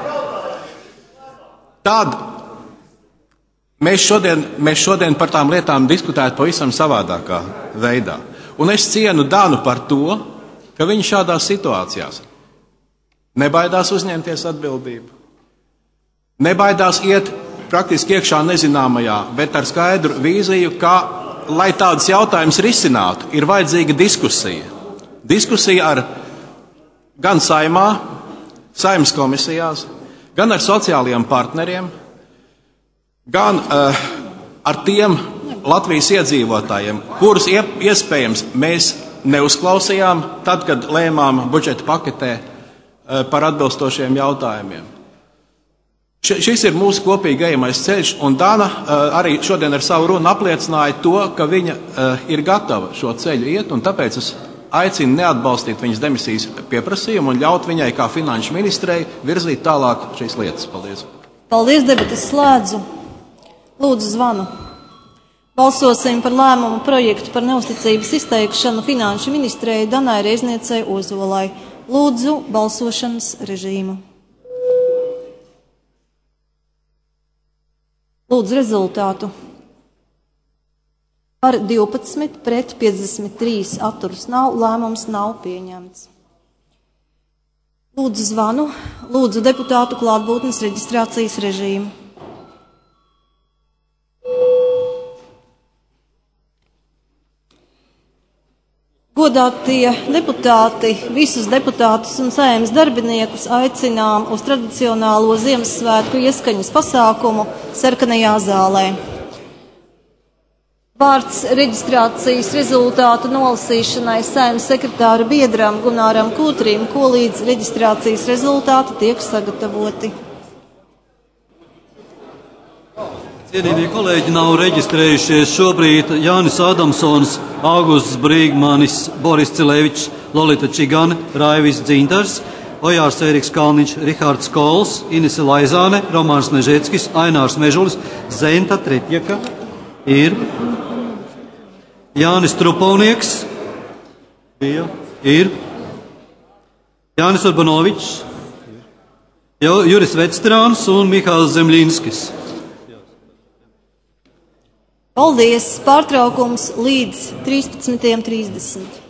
tad Mēs šodien, mēs šodien par tām lietām diskutētu pavisam savādākā veidā. Un es cienu Danu par to, ka viņš šādās situācijās nebaidās uzņemties atbildību, nebaidās iet praktiski iekšā nezināmajā, bet ar skaidru vīziju, ka, lai tādas jautājumas risinātu, ir vajadzīga diskusija. Diskusija ar gan Saimā, Saeimas komisijās, gan ar sociālajiem partneriem, gan uh, ar tiem Latvijas iedzīvotājiem, kurus iespējams mēs neuzklausījām tad, kad lēmām budžeta paketē uh, par atbilstošiem jautājumiem. Šis ir mūsu kopīgi ejamais ceļš, un Dana arī šodien ar savu runu apliecināja to, ka viņa ir gatava šo ceļu iet, un tāpēc es aicinu neatbalstīt viņas demisijas pieprasījumu un ļaut viņai kā finanšu ministrei virzīt tālāk šīs lietas. Paldies. Paldies, debates slēdzu. Lūdzu, zvanu. Balsosim par lēmumu projektu par neusticības izteikšanu finanšu ministrei Danai Reizniecei Ozolai. Lūdzu, balsošanas režīmu. Lūdzu rezultātu. Par divpadsmit pret piecdesmit trīs atturas nav, lēmums nav pieņemts. Lūdzu zvanu, lūdzu deputātu klātbūtnes reģistrācijas režīmu. Godātie deputāti, visus deputātus un Saeimas darbiniekus aicinām uz tradicionālo Ziemassvētku ieskaņas pasākumu Sarkanajā zālē. Vārds reģistrācijas rezultātu nolasīšanai Saeimas sekretāra biedram Gunāram Kūtrim, ko līdz reģistrācijas rezultāti tiek sagatavoti. Cienījamie kolēģi, nav reģistrējušies šobrīd Jānis Adamsons, Augusts Brīgmanis, Boris Cilevičs, Lolita Čigane, Raivis Dzintars, Ojārs Ēriks Kalniņš, Rihards Kols, Inese Laizāne, Romāns Nežeckis, Ainārs Mežulis, Zenta Tretjaka, ir Jānis Trupovnieks, bija, ir Jānis Urbanovičs, Juris Vecstrāns un Mihāls Zemļinskis. Paldies! Pārtraukums līdz trīspadsmitajam trīsdesmit.